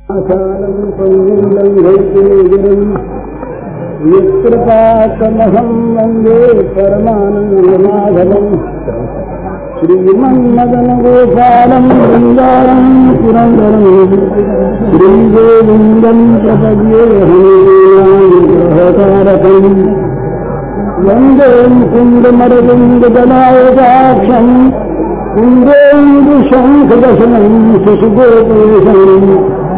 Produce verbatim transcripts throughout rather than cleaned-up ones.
यत्कृपाकमहं वन्दे परमानन्दमाधवम् श्रीमन्मदनगोपालं वृन्दारं पुरन्दरं श्रीगोविन्दं प्रपद्ये हरिग्रहकारकम् वन्दे मुकुन्दमरविन्ददलायताक्षम् कुन्देन्दुशङ्खदशनं शिशुगोपेशम्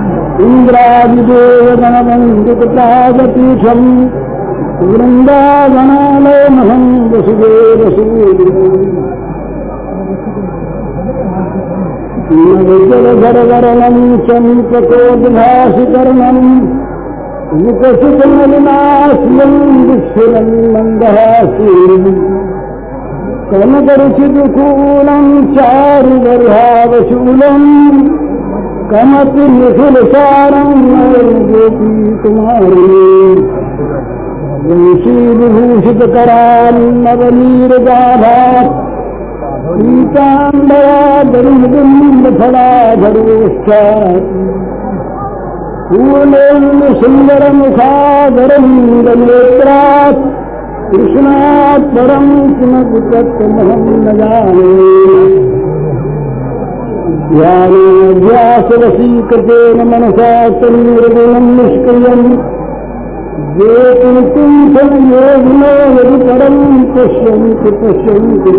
इन्द्रादिदेवगणवन्दितपादपीठम् वृन्दावनालयमहं वसुदेवसूरिम् नवजलधरवरणं चम्पकोद्भासिकर्णम् विकसितमलिनास्यं विस्फुरन् मन्दहासीम् कनकरुचिदुकूलं चारुगर्भावशूलम् कमपि निखिलसारं गोपी कुमारी वंशीविभूषितकरान्नवनीरगाभात् पीताम्बरादरुन्दफलाधरोष्ठात् पूर्णेन्दुसुन्दरमुखादरन्दनेत्रात् कृष्णात् परं किमपि तत्त्वमहं न जाने ध्यानाभ्यासवशीकृतेन मनसा तन्निर्गुणं निष्क्रियम् जेतुं संयोगिनो यदि परं पश्यन्ति पश्यन्ति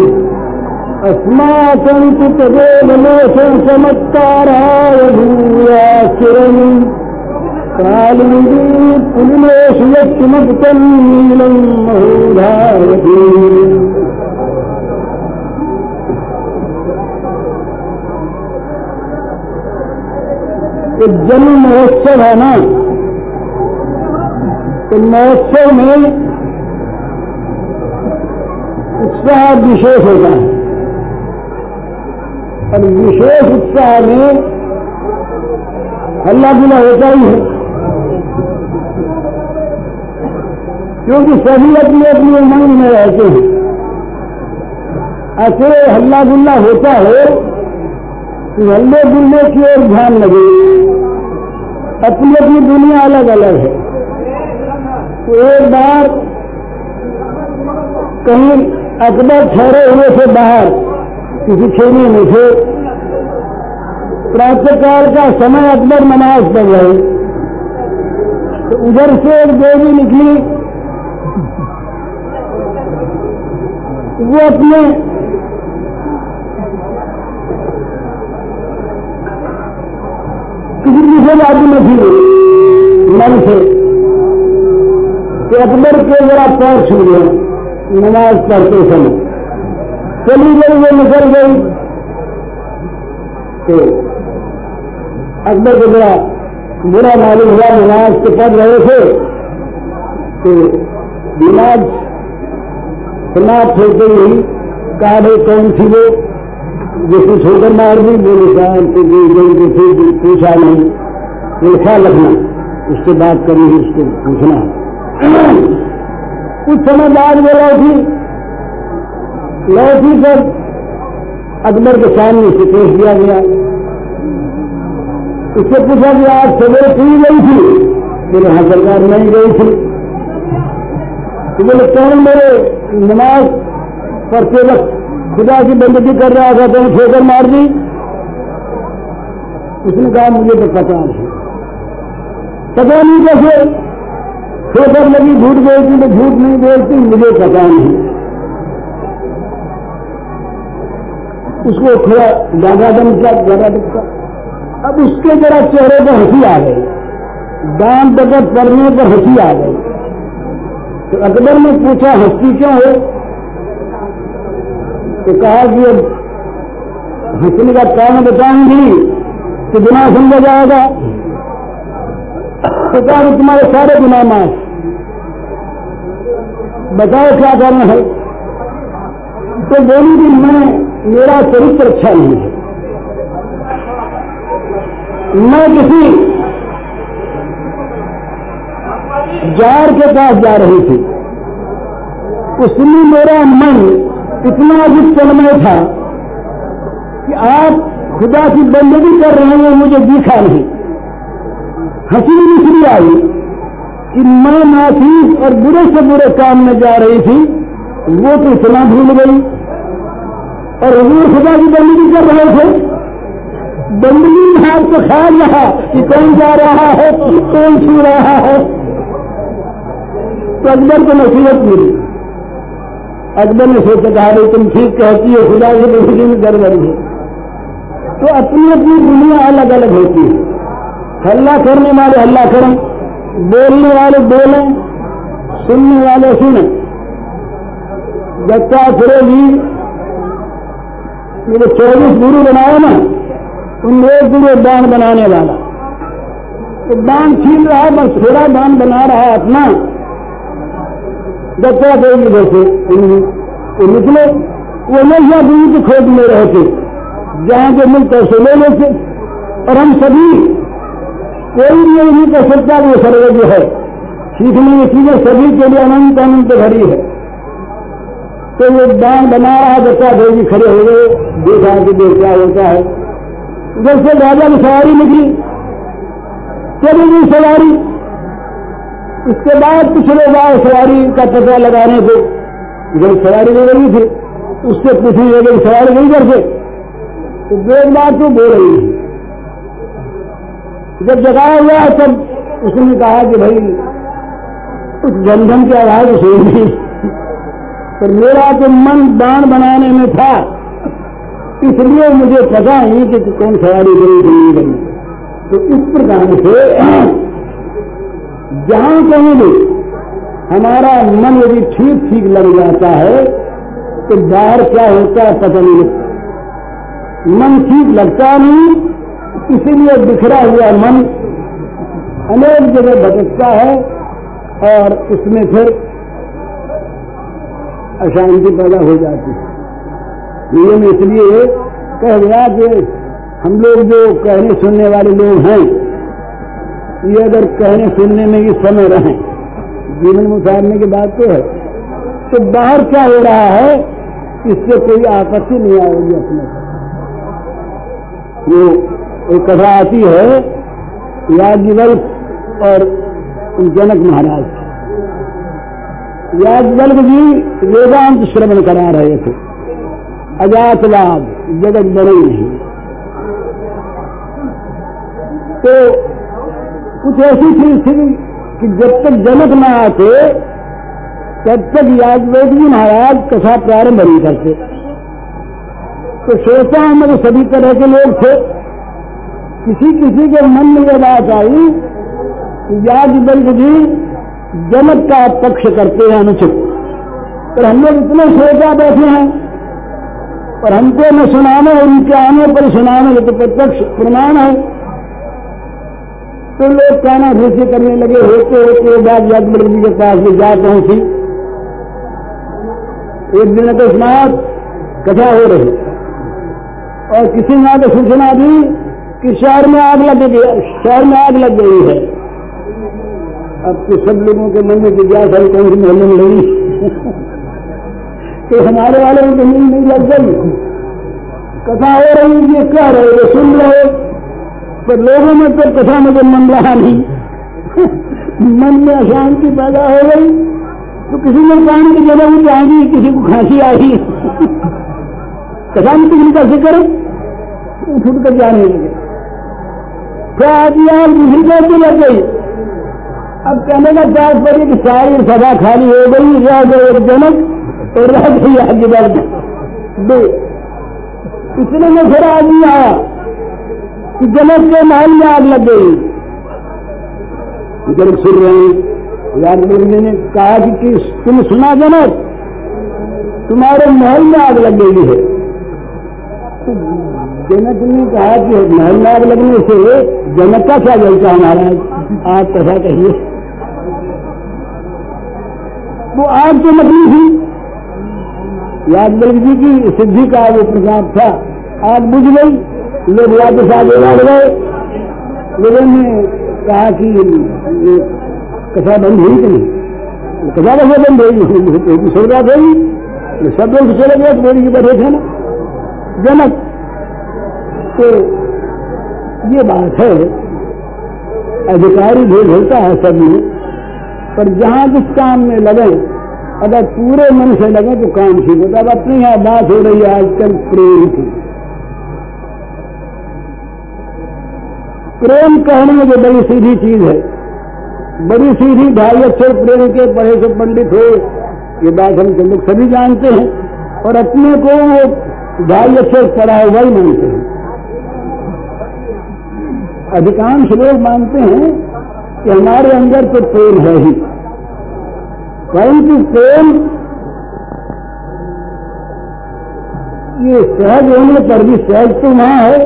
अस्माकं तु तदेव लोचनचमत्काराय भूयाश्चिरम् कालिन्दी पुलिनेषु यत्किमपि तन्नीलं महोधारति एक जन्म महोत्सव है ना, तो महोत्सव में उत्साह विशेष होता है और विशेष उत्साह में हल्ला गुल्ला होता ही है, क्योंकि सभी अपनी अपनी उमंग में रहते हैं। ऐसे हल्ला गुल्ला होता है हल्ले गुल्ले की ओर ध्यान लगे, अपनी अपनी दुनिया अलग अलग है। तो एक बार कहीं अकबर ठहरे हुए थे बाहर किसी खेमे में थे, प्रातःकाल का समय अकबर नमाज पढ़ रहे, तो उधर से एक देवी निकली, वो अपने किसी दूसरे आदमी में थी मन से कि अकबर के जरा पैर छू गया नमाज पढ़ते समय, चली गई वो निकल गई। तो अकबर को बड़ा बुरा मालूम हुआ, नमाज तो पढ़ रहे थे, तो नमाज समाप्त होते ही कहा भाई कौन थी वो जो कुछ होकर मार दी, बोले साहब तो गई थे, पूछा नहीं, लिखा लगना उससे बात करेंगे, उसको पूछना। कुछ समय बाद वो लौटी लौटी सब अकबर के सामने से पेश दिया गया। उससे पूछा कि आज सवेरे पूरी गई थी, बोले हाँ सरकार नहीं गई थी। तो बोले कौन मेरे नमाज पढ़ते वक्त खुदा की बंदगी कर रहा था तो ठोकर मार दी? उसने कहा मुझे तो पता नहीं, पता नहीं कैसे ठोकर लगी, झूठ बोलती तो झूठ नहीं बोलती, मुझे पता नहीं। उसको थोड़ा ज्यादा दम का ज्यादा दुखा। अब उसके जरा चेहरे पर हंसी आ गई, दांत दगत पड़ने पर हंसी आ गई। तो अकबर ने पूछा हंसती क्यों हो? तो कहा कि अब हंसने का कारण बताऊंगी तो गुनाह समझा जाएगा। तो कहा कि तुम्हारे सारे गुनाह माफ, बताओ क्या करना है? तो बोली कि मैं मेरा चरित्र अच्छा नहीं है, मैं किसी जार के पास जा रही थी, उसमें मेरा मन इतना अधिक तन्मय था कि आप खुदा की बंदगी कर रहे हैं, मुझे दिखा नहीं। हंसी निकली आई कि मैं नाचीज और बुरे से बुरे काम में जा रही थी, वो तो इतना भूल गई। और हुजूर खुदा की बंदगी कर रहे थे, बंदगी में आपको ख्याल रहा कि कौन जा रहा है, कौन छू रहा है। तो अकबर को नसीहत मिली। अकबर ने सोचा कहा भाई तुम ठीक कहती हो, खुदा की बंदगी में गड़बड़ी है। तो अपनी अपनी दुनिया अलग अलग होती है। हल्ला करने वाले हल्ला करें, बोलने वाले बोलें, सुनने वाले सुने। दत्तात्रेय जी ये जो चौबीस गुरु बनाए ना, उनमें एक गुरु दान बनाने वाला, तो दान छीन रहा है, बस थोड़ा दान बना रहा है अपना। दत्तात्रेय जी जैसे तो निकले, वो हमेशा गुरु की खोज में रहते, जहाँ के मिलते से ले लेते। और हम सभी कोई भी नहीं कह सकता वो सर्वज्ञ है, सीखने की चीजें सभी के लिए अनंत अनंत भरी है। तो वो दान बना रहा, दत्तात्रेय जी खड़े हो गए, देखा कि देख क्या होता है। जैसे राजा की सवारी निकली, चली गई सवारी। उसके बाद पिछले बार सवारी का पता लगाने को जब सवारी ले रही थी, उससे पूछने लगे सवारी नहीं करते, तो एक बार तो बोल रही थी। जब जगाया हुआ तब उसने कहा कि भाई कुछ झमझम की आवाज सुनी नहीं, पर मेरा तो मन दान बनाने में था, इसलिए मुझे पता नहीं कि कौन सवारी गई कि नहीं गई। तो इस प्रकार से जहां कहीं भी हमारा मन यदि ठीक ठीक लग जाता है तो बाहर क्या होता है पता नहीं लगता। मन ठीक लगता नहीं, इसीलिए बिखरा हुआ मन अनेक जगह भटकता है और उसमें फिर अशांति पैदा हो जाती है। ये मैं इसलिए कह गया कि हम लोग जो कहने सुनने वाले लोग हैं, ये अगर कहने सुनने में ही समय रहें, जीवन में उतारने की बात तो है, तो बाहर क्या हो रहा है इससे कोई आपत्ति नहीं आएगी अपने। वो एक कथा आती है याज्ञवल्क्य और जनक महाराज। याज्ञवल्क्य जी वेदांत श्रवण करा रहे थे, अजातवाद जगत बड़े नहीं। तो कुछ ऐसी चीज थी कि जब तक जनक न आते तब तक याज्ञवल्क्य जी महाराज कथा प्रारंभ नहीं करते। तो सोचा हमें तो सभी तरह के लोग थे, किसी किसी के मन में यह बात आई कि याज्ञवल्क्य जी जनक का पक्ष करते हैं अनुचित, पर हम लोग इतने सोचा बैठे हैं और हमको न सुनाने, उनके आने पर सुनाने तो प्रत्यक्ष प्रमाण है। तो लोग कहना भूसी करने लगे। होते होते बाद याज्ञवल्क्य जी के पास में जा पहुंची। एक दिन अकस्मात कथा हो रही और किसी ने आगे सूचना दी कि शहर में आग लग गई, शहर में आग लग गई है। अब तो सब लोगों के मन में जिज्ञासा कौन सी मोहल्ले में लगी तो हमारे वाले में कहीं नहीं लग गई। कथा हो रही, ये कह रहे वो सुन रहे, पर लोगों में तो कथा में तो मन रहा नहीं मन में अशांति पैदा हो गई। तो किसी ने पानी की जगह में जाएंगी, किसी को खांसी आई कथा में किसी का जिक्र उठ कर जाने लगे। क्या आदमी आज दूसरी बात भी लग गई। अब कहने का चार्ज पड़ी कि सारी सभा खाली हो गई, रह गए एक जनक और रह गई याज्ञवल्क्य दो। इतने में फिर आदमी आया कि जनक के महल में आग लग गई। जनक सुन रहे हैं, याज्ञवल्क्य ने कहा कि, कि तुम सुना जनक, तुम्हारे महल में आग लग गई है। तो जनक ने कहा कि महल में आग लगने से जनक का क्या जलता है महाराज, आप कैसा कहिए। वो आग तो नकली थी, याज्ञवल्क्य जी की सिद्धि का वो प्रताप था। आग बुझ गई, लोग वापस आगे बढ़ गए। लोगों ने कहा कि कथा बंद हुई कि नहीं, कथा कैसे बंद हुई, शुरुआत हुई, सब लोग चले गए, बोली की बैठे थे ना जनक। तो ये बात है अधिकारी भेद होता है सब में, पर जहां जिस काम में लगे अगर पूरे मन से लगे तो काम ठीक होता है। अब अपने यहाँ बात हो रही है आजकल प्रेम की। प्रेम कहने में जो बड़ी सीधी चीज है, बड़ी सीधी, ढाई अक्षर प्रेम के पढ़े से पंडित हो, ये बात हम सब लोग सभी जानते हैं, और अपने को वो ढाई अक्षर पढ़ा हुआ ही मानते हैं। अधिकांश लोग मानते हैं कि हमारे अंदर तो प्रेम है ही, परंतु प्रेम ये सहज होने पर भी सहज तो वहां है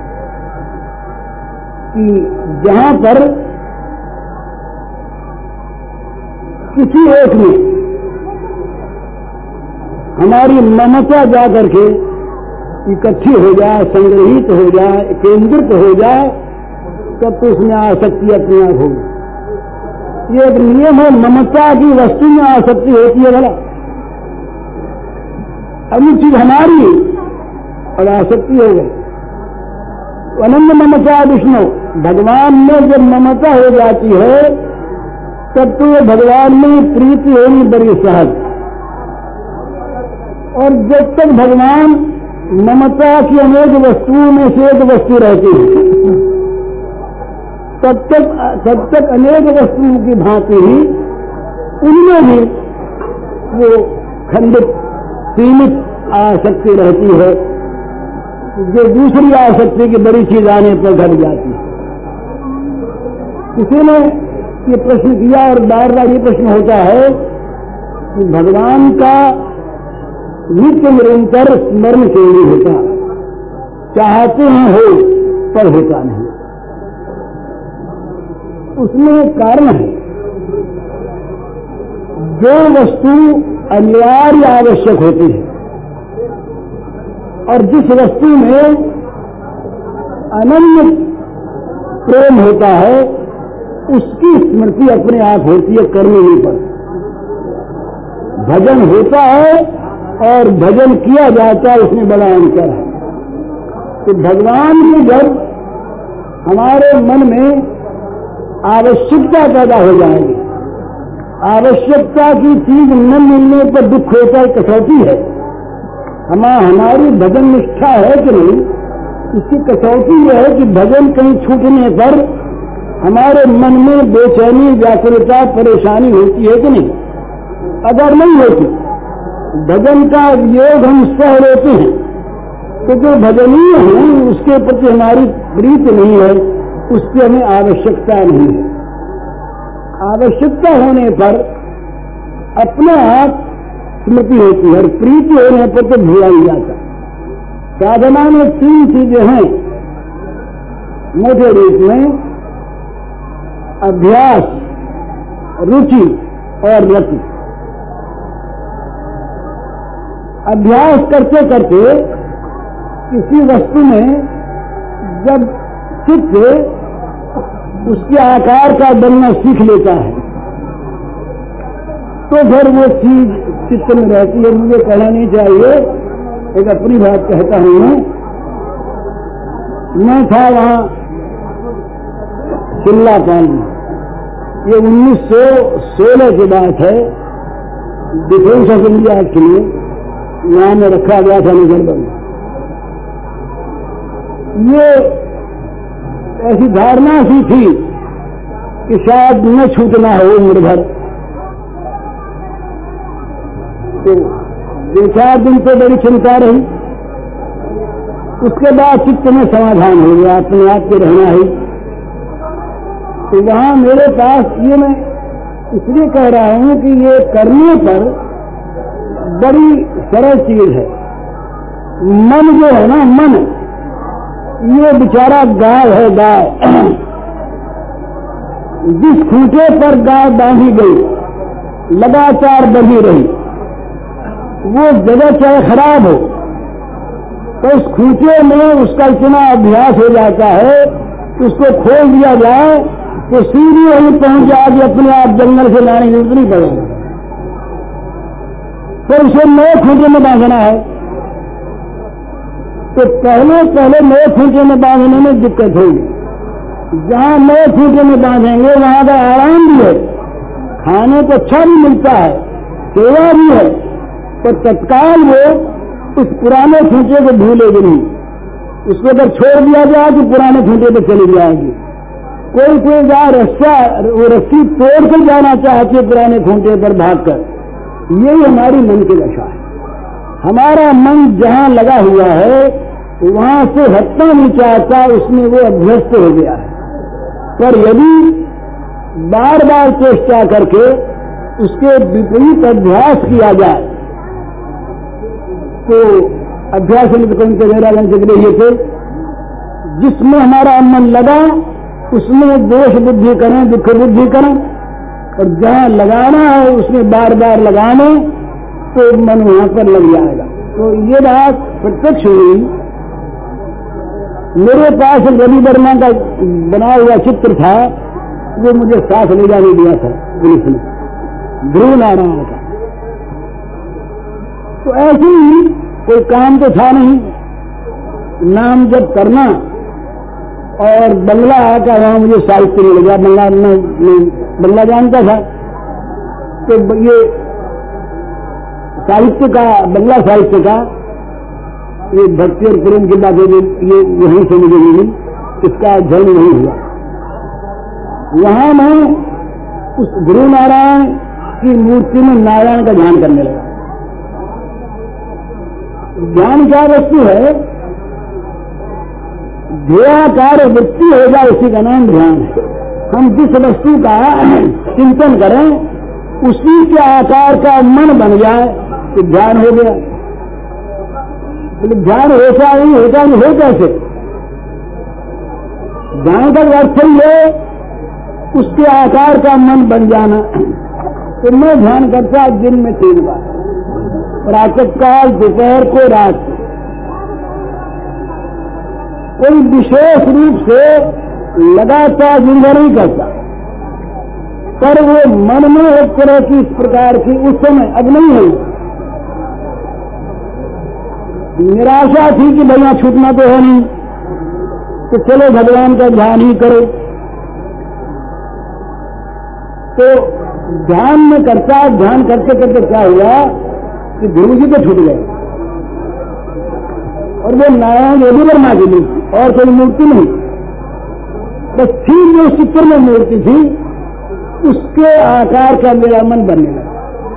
कि जहां पर किसी एक में हमारी ममता जा करके इकट्ठी हो जाए, संग्रहित हो जाए, केंद्रित हो जाए, तब तो उसमें आसक्ति अपने आप होगी। ये एक नियम है, ममता की वस्तु में आसक्ति होती है। भला अभी चीज हमारी और आसक्ति हो गई। अनन्य ममता विष्णु, भगवान में जब ममता हो जाती है तब तो ये भगवान में प्रीति होनी बड़ी सहज। और जब तक भगवान ममता की अनेक वस्तुओं में से एक वस्तु रहती है, तब तक तब तक अनेक वस्तुओं की भांति ही उनमें भी वो खंडित सीमित आसक्ति रहती है, जो दूसरी आसक्ति की बड़ी चीज आने पर घट जाती है। किसी ने ये प्रश्न किया और बार बार ये प्रश्न होता है कि भगवान का नित्य निरंतर स्मरण क्यों नहीं होता, चाहते हैं हो पर होता नहीं। उसमें कारण है, जो वस्तु अनिवार्य आवश्यक होती है और जिस वस्तु में अनन्य प्रेम होता है, उसकी स्मृति अपने आप होती है, करने नहीं पड़ती। भजन होता है और भजन किया जाता है, उसमें बड़ा अंतर है। तो भगवान की जब हमारे मन में आवश्यकता पैदा हो जाएगी, आवश्यकता की चीज न मिलने पर दुख होता है, कसौटी है। हम हमारी भजन निष्ठा है कि नहीं, इसकी कसौटी यह है कि भजन कहीं छूटने पर हमारे मन में बेचैनी, व्याकुलता, परेशानी होती है कि नहीं। अगर नहीं होती, भजन का योग हम सह लेते हैं, तो जो भजनीय है उसके प्रति हमारी प्रीति नहीं है, उसकी हमें आवश्यकता नहीं है। आवश्यकता होने पर अपने आप स्मृति होती है और प्रीति होने पर तो भूला ही जाता। साधना में तीन चीजें हैं मोटे रूप में, अभ्यास, रुचि और रति। अभ्यास करते करते किसी वस्तु में जब चित्त उसके आकार का बनना सीख लेता है तो फिर वो चीज चित्त में रहती है। मुझे कहना नहीं चाहिए, एक अपनी बात कहता हूं मैं। मैं था वहां शिमला पानी, ये उन्नीस सौ सोलह की बात है, डिफेंस ऑफ इंडिया के लिए वहां में रखा गया था नजरबंद। ये ऐसी धारणा सी थी कि शायद न छूटना हो उम्र भर। तो दो चार दिन तो बड़ी चिंता रही, उसके बाद चित्त में समाधान हो गया, अपने आप के रहना ही। तो वहां मेरे पास, ये मैं इसलिए कह रहा हूं कि ये करने पर बड़ी सरल चीज है। मन जो है ना, मन ये बेचारा गाय है, गाय। जिस खूंटे पर गाय बांधी गई लगातार बढ़ी रही, वो जगह चाहे खराब हो तो उस खूंटे में उसका इतना अभ्यास हो जाता है कि उसको खोल दिया जाए तो सीधी वहीं पहुंच जाएगी, अपने आप जंगल से लाने की जरूरत नहीं पड़ेगी। तो उसे नए खूंटे में बांधना है, तो पहले पहले नए खूंटे में बांधने में दिक्कत होगी। जहाँ नए खूंटे में बांधेंगे वहाँ का आराम भी है, खाने को अच्छा भी मिलता है, सेवा भी है, पर तत्काल वो उस पुराने खूंटे को भूलेगी नहीं। उसको अगर छोड़ दिया जाए तो पुराने खूंटे पे चली जाएगी। कोई कोई जाए रस्सा वो रस्सी तोड़ कर जाना चाहती है पुराने खूंटे पर भागकर। यही हमारी मन की दशा है। हमारा मन जहाँ लगा हुआ है वहाँ से हटना नहीं चाहता, उसमें वो अभ्यस्त हो गया है। पर यदि बार बार चेष्टा करके उसके विपरीत अभ्यास किया जाए तो अभ्यास में तो कहीं मेरा ये थे, जिसमें हमारा मन लगा उसमें दोष बुद्धि करें, दुख बुद्धि करें, और जहाँ लगाना है उसमें बार बार लगाने तो मन वहां पर लग जाएगा। तो ये बात प्रत्यक्ष हुई। मेरे पास रवि वर्मा का बना हुआ चित्र था, वो मुझे साथ ले जाने दिया था पुलिस ने, ध्रुव नारायण का। तो ऐसे ही कोई काम तो था नहीं, नाम जब करना और बंगला का वहां मुझे साहित्य मिल गया। बंगला में बंगला जानता था, तो ये साहित्य का, बंगला साहित्य का, ये भक्ति और प्रेम की बातें ये यहीं से मुझे मिली, इसका जन्म नहीं हुआ। वहां मैं उस गुरु नारायण की मूर्ति में नारायण का ध्यान करने लगा। ध्यान क्या वस्तु है? ध्येयाकार वृत्ति हो जाए, उसी का नाम ध्यान है। हम जिस वस्तु का चिंतन करें उसी के आकार का मन बन जाए तो ध्यान हो गया। तो ध्यान होता नहीं, होता नहीं हो कैसे? ध्यान का अर्थ ही है उसके आकार का मन बन जाना। तो मैं ध्यान करता दिन में तीन बार, प्रातः काल, दोपहर को, रात को। कोई विशेष रूप से लगातार जिंदा नहीं करता, पर वो मन में एक तरह की इस प्रकार की उस समय अब नहीं है। निराशा थी कि भैया छूटना तो है नहीं, तो चलो भगवान का ध्यान ही करो। तो ध्यान में करता, ध्यान करते करते क्या हुआ कि गुरु जी तो छूट गए, और वो नारायण रवि वर्मा की मूर्ति, और कोई मूर्ति नहीं, बस ठीक जो चित्र में मूर्ति थी उसके आकार का मेरा मन बनने लगा।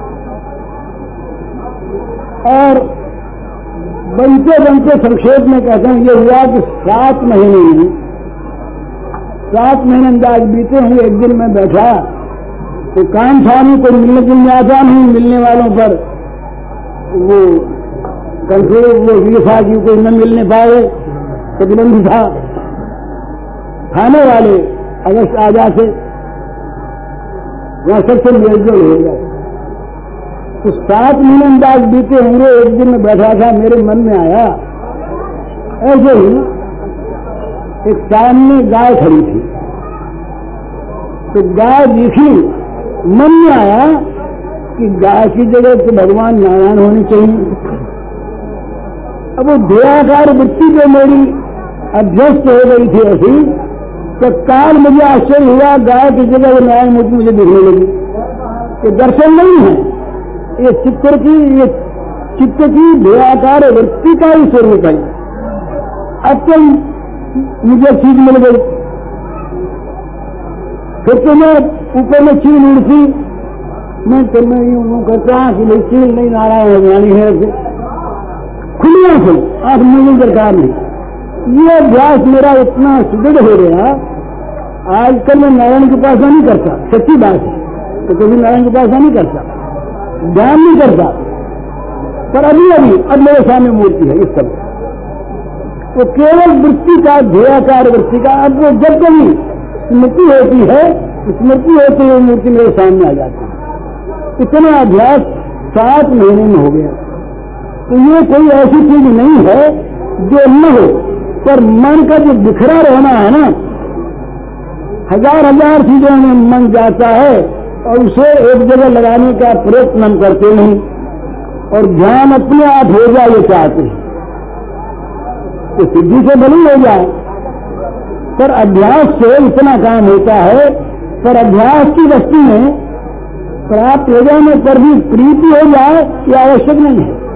और बनते बनते संक्षेप में कहते हैं ये हुआ कि सात महीने में सात महीने अंदाज बीते हुए एक दिन मैं बैठा, तो काम था नहीं, कोई मिलने जुलने आता नहीं, मिलने वालों पर वो कंट्रोल, वो विफा जी कोई न मिलने पाए, प्रतिबंध था। खाने वाले अगस्त आजा से वहां सबसे मेलजोल हो गया। तो सात महीने अंदाज बीते होंगे, एक दिन में बैठा था, मेरे मन में आया ऐसे ही एक सामने गाय खड़ी थी, तो गाय दिखी, मन में आया कि गाय की जगह तो भगवान नारायण होनी चाहिए। अब वो ध्येयाकार वृत्ति जो मेरी अभ्यस्त हो गई थी ऐसी, तो काल मुझे आश्चर्य हुआ, गाय की जगह वो नारायण मूर्ति मुझे दिखने लगी। ये दर्शन नहीं है, ये चित्र की, ये चित्त की ध्येयाकार वृत्ति का ही स्वरूप है। अब तो मुझे चीज मिल गई, फिर तो मैं ऊपर में चील उड़ती, मैं तो मैं यूं करता कि भाई चील नहीं, नारायण भगवानी है, खुली आंखें, आंख मुझे दरकार नहीं। ये अभ्यास मेरा इतना सुदृढ़ हो गया, आजकल मैं नारायण की उपासना नहीं करता, सच्ची बात है, तो कभी नारायण की उपासना नहीं करता, ध्यान नहीं करता, पर अभी अभी अब मेरे सामने मूर्ति है इस समय, तो केवल वृत्ति का, ध्येयाकार वृत्ति का। अब वो जब कभी स्मृति होती है, स्मृति होती है, मूर्ति मेरे सामने आ जाती है। इतना अभ्यास सात महीने में हो गया। तो ये कोई ऐसी चीज नहीं है जो न हो, पर मन का जो बिखरा रहना है ना, हजार हजार चीजों में मन जाता है और उसे एक जगह लगाने का प्रयत्न हम करते नहीं, और ध्यान अपने आप हो जाए ये चाहते हैं, तो सिद्धि से भली हो जाए, पर अभ्यास से इतना काम होता है। पर अभ्यास की वस्तु में प्राप्त हो जाने पर भी प्रीति हो जाए यह आवश्यक नहीं है।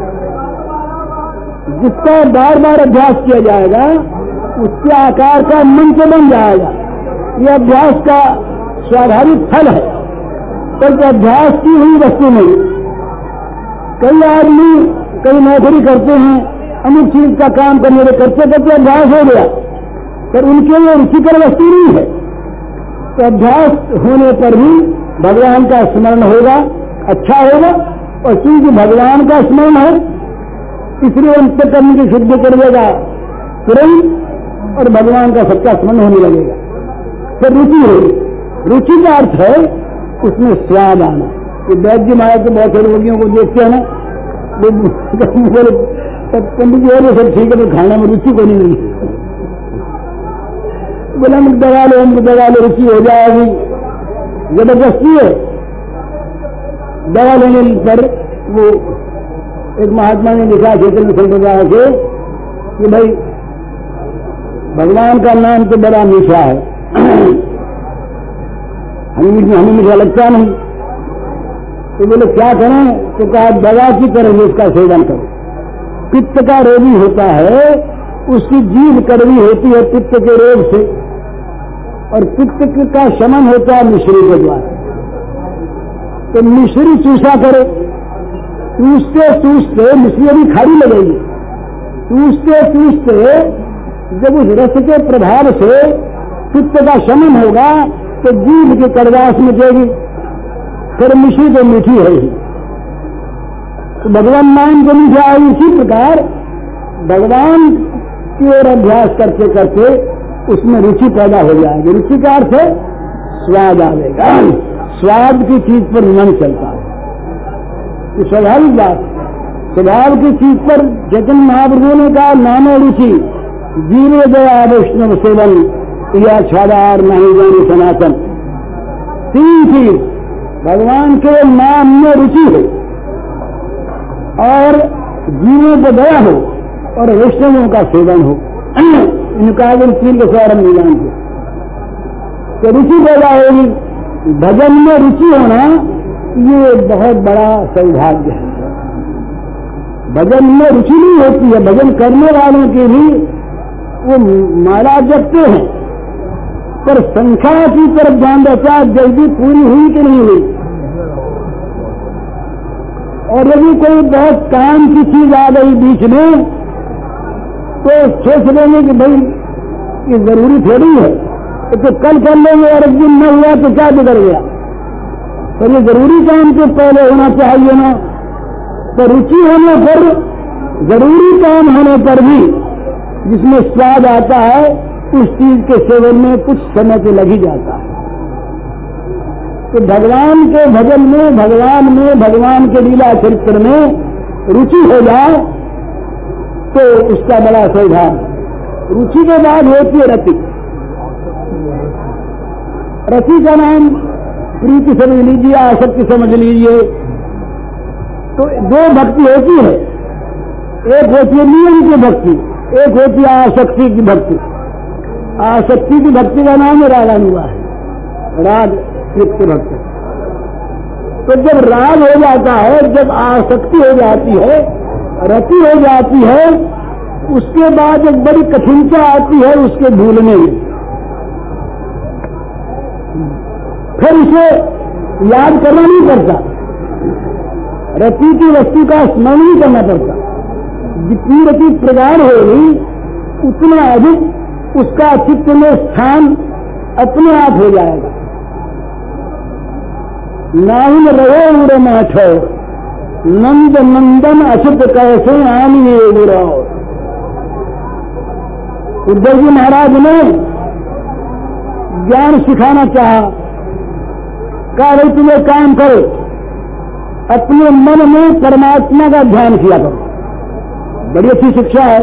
जिसका बार बार अभ्यास किया जाएगा उसके आकार का मंत्र बन जाएगा। यह अभ्यास का स्वाभाविक फल है। पर अभ्यास की हुई वस्तु में कई आदमी कई नौकरी करते हैं, अमुक चीज का काम करने में करते करते अभ्यास हो गया, पर उनके लिए रुचिकर वस्तु नहीं है। तो अभ्यास होने पर भी भगवान का स्मरण होगा, अच्छा होगा। और चूंकि भगवान का स्मरण है इसलिए उनसे कर्म की शुद्धि कर देगा तुरंत और भगवान का सबका स्मरण होने लगेगा। फिर रुचि होगी। रुचि का अर्थ है उसमें स्वाद आना। ये वैद्य जी महाराज तो बहुत सारे रोगियों को देखते हैं ना, बोले पंडित जी बोले सब ठीक है, तो खाने में रुचि को नहीं मिली। बोला हम दवा लो, हमको दवा लो, रुचि हो जाएगी। जबरदस्ती है। दवा लेने पर वो एक महात्मा ने लिखा चैतन्य संप्रदाय से कि भाई भगवान का नाम तो बड़ा मीठा है, हमें हमें मीठा लगता नहीं। तो बोले क्या करें? तो कहा दवा की तरह इसका सेवन करो। पित्त का रोगी होता है, उसकी जीभ कड़वी होती है पित्त के रोग से, और पित्त का शमन होता है मिश्री के द्वारा। तो मिश्री चूसा करो, चूसते चूसते मिश्री अभी खारी लगेगी। चूसते चूसते जब उस रस के प्रभाव से पित्त का शमन होगा तो जीभ की कड़वाहट मिटेगी, फिर मिश्री तो मीठी है ही। तो भगवान नाम को मीठा है। इसी प्रकार भगवान की ओर अभ्यास करते करते उसमें रुचि पैदा हो जाएगी। रुचि का अर्थ है स्वाद आएगा। स्वाद की चीज पर मन चलता है, ये स्वाभाविक बात। स्वभाव की चीज पर चैतन्य महाप्रभु ने कहा नामो रुचि जीवे दया वैष्णव सेवन या छादार नहीं जाने सनातन। तीन चीज भगवान के नाम में रुचि हो और जीवों को दया हो और वैष्णवों का सेवन हो। इनका अगर तीन के स्वरम नहीं जानते तो रुचि पैदा होगी। भजन में रुचि होना ये बहुत बड़ा सौभाग्य है। भजन में रुचि नहीं होती है, भजन करने वालों के भी वो माला जपते हैं, पर संख्या की तरफ ध्यान रहता है जल्दी पूरी हुई कि नहीं हुई। और यदि कोई बहुत काम की चीज आ गई बीच में तो सोच लेंगे कि भाई ये जरूरी थोड़ी है, तो कल कर लेंगे और एक दिन न हुआ तो क्या बिगड़ गया। पर ये जरूरी काम तो पहले होना चाहिए ना। तो रुचि होने पर जरूरी काम होने पर भी जिसमें स्वाद आता है उस चीज के सेवन में कुछ समय तो लग ही जाता है। तो भगवान के भजन में, भगवान में, भगवान के लीला चरित्र में रुचि हो जाए तो उसका बड़ा सौभाग्य। रुचि के बाद होती है रति। रति का नाम प्रीति समझ लीजिए, आसक्ति समझ लीजिए। तो दो भक्ति होती है, एक होती है नियम की भक्ति, एक होती है आसक्ति की भक्ति। आसक्ति की भक्ति का नाम है रागानुगा है, राग युक्त भक्ति। तो जब राग हो जाता है, जब आसक्ति हो जाती है, रति हो जाती है, उसके बाद एक बड़ी कठिनता आती है उसके भूलने में। फिर उसे याद करना नहीं पड़ता, रति की वस्तु का स्मरण नहीं करना पड़ता। जितनी रति प्रगाढ़ होगी उतना अधिक उसका चित्त में स्थान अपने आप हो जाएगा। नाहिन रहो उड़े माठो नंद नंदन अचित कैसे आनिए उड़ो। उद्धव जी महाराज ने ज्ञान सिखाना चाहा, कहा भाई तुम एक काम करो, अपने मन में परमात्मा का ध्यान किया करो। बड़ी अच्छी शिक्षा है।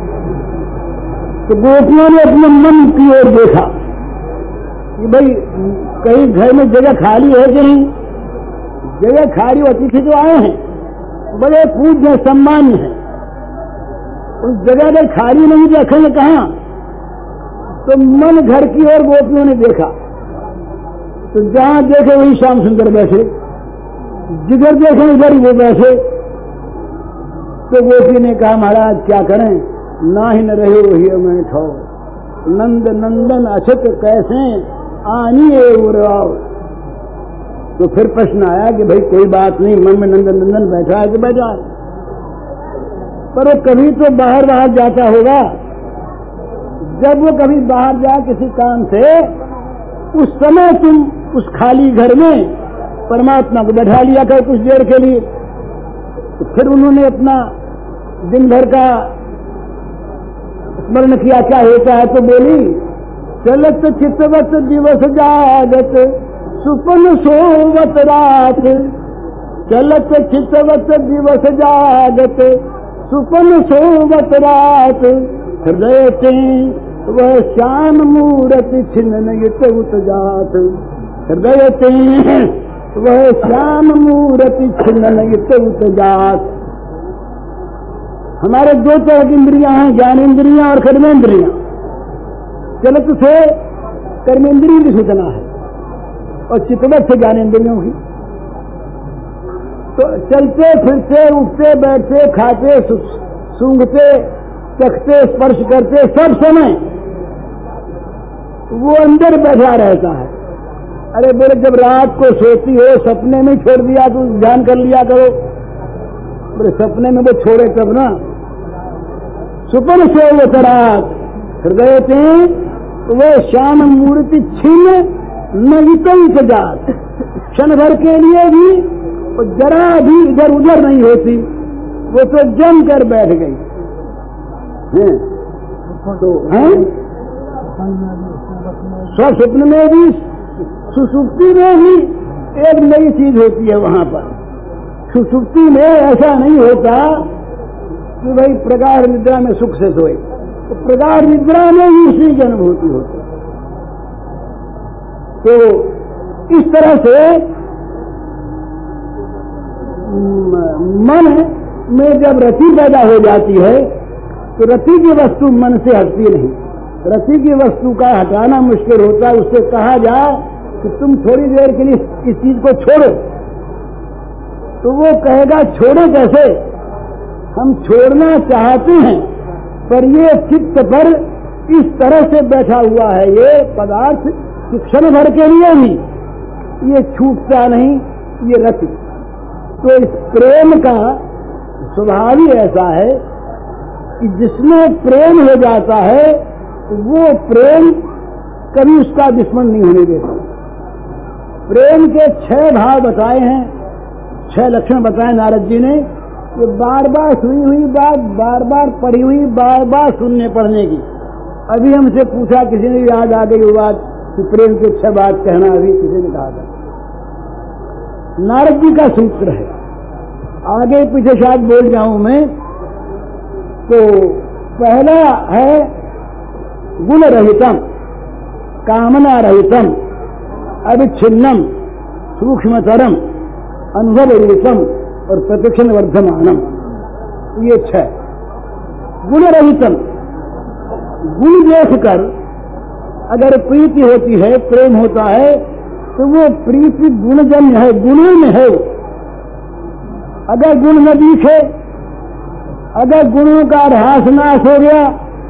तो गोपियों ने अपने मन की ओर देखा कि भाई कहीं घर में जगह खाली है कि नहीं। जगह खाली, अतिथि जो आए हैं बड़े पूज्य सम्मान्य है, उस जगह में खाली नहीं रखेंगे कहाँ। तो मन घर की ओर गोपियों ने देखा, तो जहां देखे वही श्याम सुंदर बैठे, जिधर देखे उधर ही वो बैठे। तो गोपी ने कहा महाराज क्या करें, ना ही न रहे वही मैं ठो, नंद नंदन अछत कैसे आनिए उड़ाओ। तो फिर प्रश्न आया कि भाई कोई बात नहीं, मन में नंदन नंदन बैठा है तो बैठा, पर वो कभी तो बाहर बाहर जाता होगा। जब वो कभी बाहर जाए किसी काम से, उस समय तुम उस खाली घर में परमात्मा को बैठा लिया कर कुछ देर के लिए। तो फिर उन्होंने अपना दिन भर का स्मरण किया क्या होता है, तो बोली चलत चितवत दिवस जागत सुपन सोवत रात, चलत चितवत दिवस जागत सुपन सोवत रात, हृदय ते वह श्याम मूरति छिन्न युत उत जात, हृदय ते वह श्याम मूरति छिन्न युत उत जात। हमारे दो तरह की इंद्रियां हैं, ज्ञानेन्द्रियां और कर्मेंद्रियां। चलत से कर्मेंद्रियों की सूचना है और चितवत से ज्ञानेन्द्रियों की। तो चलते फिरते उठते बैठते खाते सूंघते चखते स्पर्श करते सब समय वो अंदर बैठा रहता है। अरे बोले जब रात को सोती हो सपने में छोड़ दिया तो ध्यान कर लिया करो। बोले सपने में वो छोड़े तब ना। सुपन से वो रात हृदय थे वो श्याम मूर्ति छीन नहीं जात, क्षण भर के लिए भी वो जरा भी इधर उधर नहीं होती, वो तो जम कर बैठ गई है। तो है स्वप्न में भी सुसुप्ति में भी एक नई चीज होती है। वहां पर सुसुप्ति में ऐसा नहीं होता कि भाई प्रगाढ़ निद्रा में सुख से सोए, तो प्रगाढ़ निद्रा में ही उसी की अनुभूति होती है। तो इस तरह से मन में जब रति पैदा हो जाती है तो रति की वस्तु मन से हटती नहीं। रति की वस्तु का हटाना मुश्किल होता है। उससे कहा जाए कि तुम थोड़ी देर के लिए इस चीज को छोड़ो, तो वो कहेगा छोड़ो कैसे, हम छोड़ना चाहते हैं पर ये चित्त पर इस तरह से बैठा हुआ है ये पदार्थ कि क्षण भर के लिए भी ये छूटता नहीं, ये रति। तो इस प्रेम का स्वभाव ही ऐसा है कि जिसमें प्रेम हो जाता है वो प्रेम कभी उसका दुश्मन नहीं होने देता। प्रेम के छह भाव बताए हैं, छह लक्षण बताए नारद जी ने। ये बार बार सुनी हुई बात, बार बार पढ़ी हुई, बार बार सुनने पढ़ने की। अभी हमसे पूछा किसी ने, याद आ गई वो बात कि प्रेम के छह बात कहना, अभी किसी ने कहा था। नारद जी का सूत्र है, आगे पीछे शायद बोल जाऊं मैं। तो पहला है गुण रहितम, कामना रहितम, अविच्छिन्नम, सूक्ष्मतरम, अनुभव रहितम और प्रतिक्षण वर्धमानम। ये छह। गुण रहितम, गुण देखकर अगर प्रीति होती है, प्रेम होता है, तो वो प्रीति गुणजन्य है, गुणों में है। अगर गुण न दिखे, अगर गुणों का ह्रास नाश हो गया,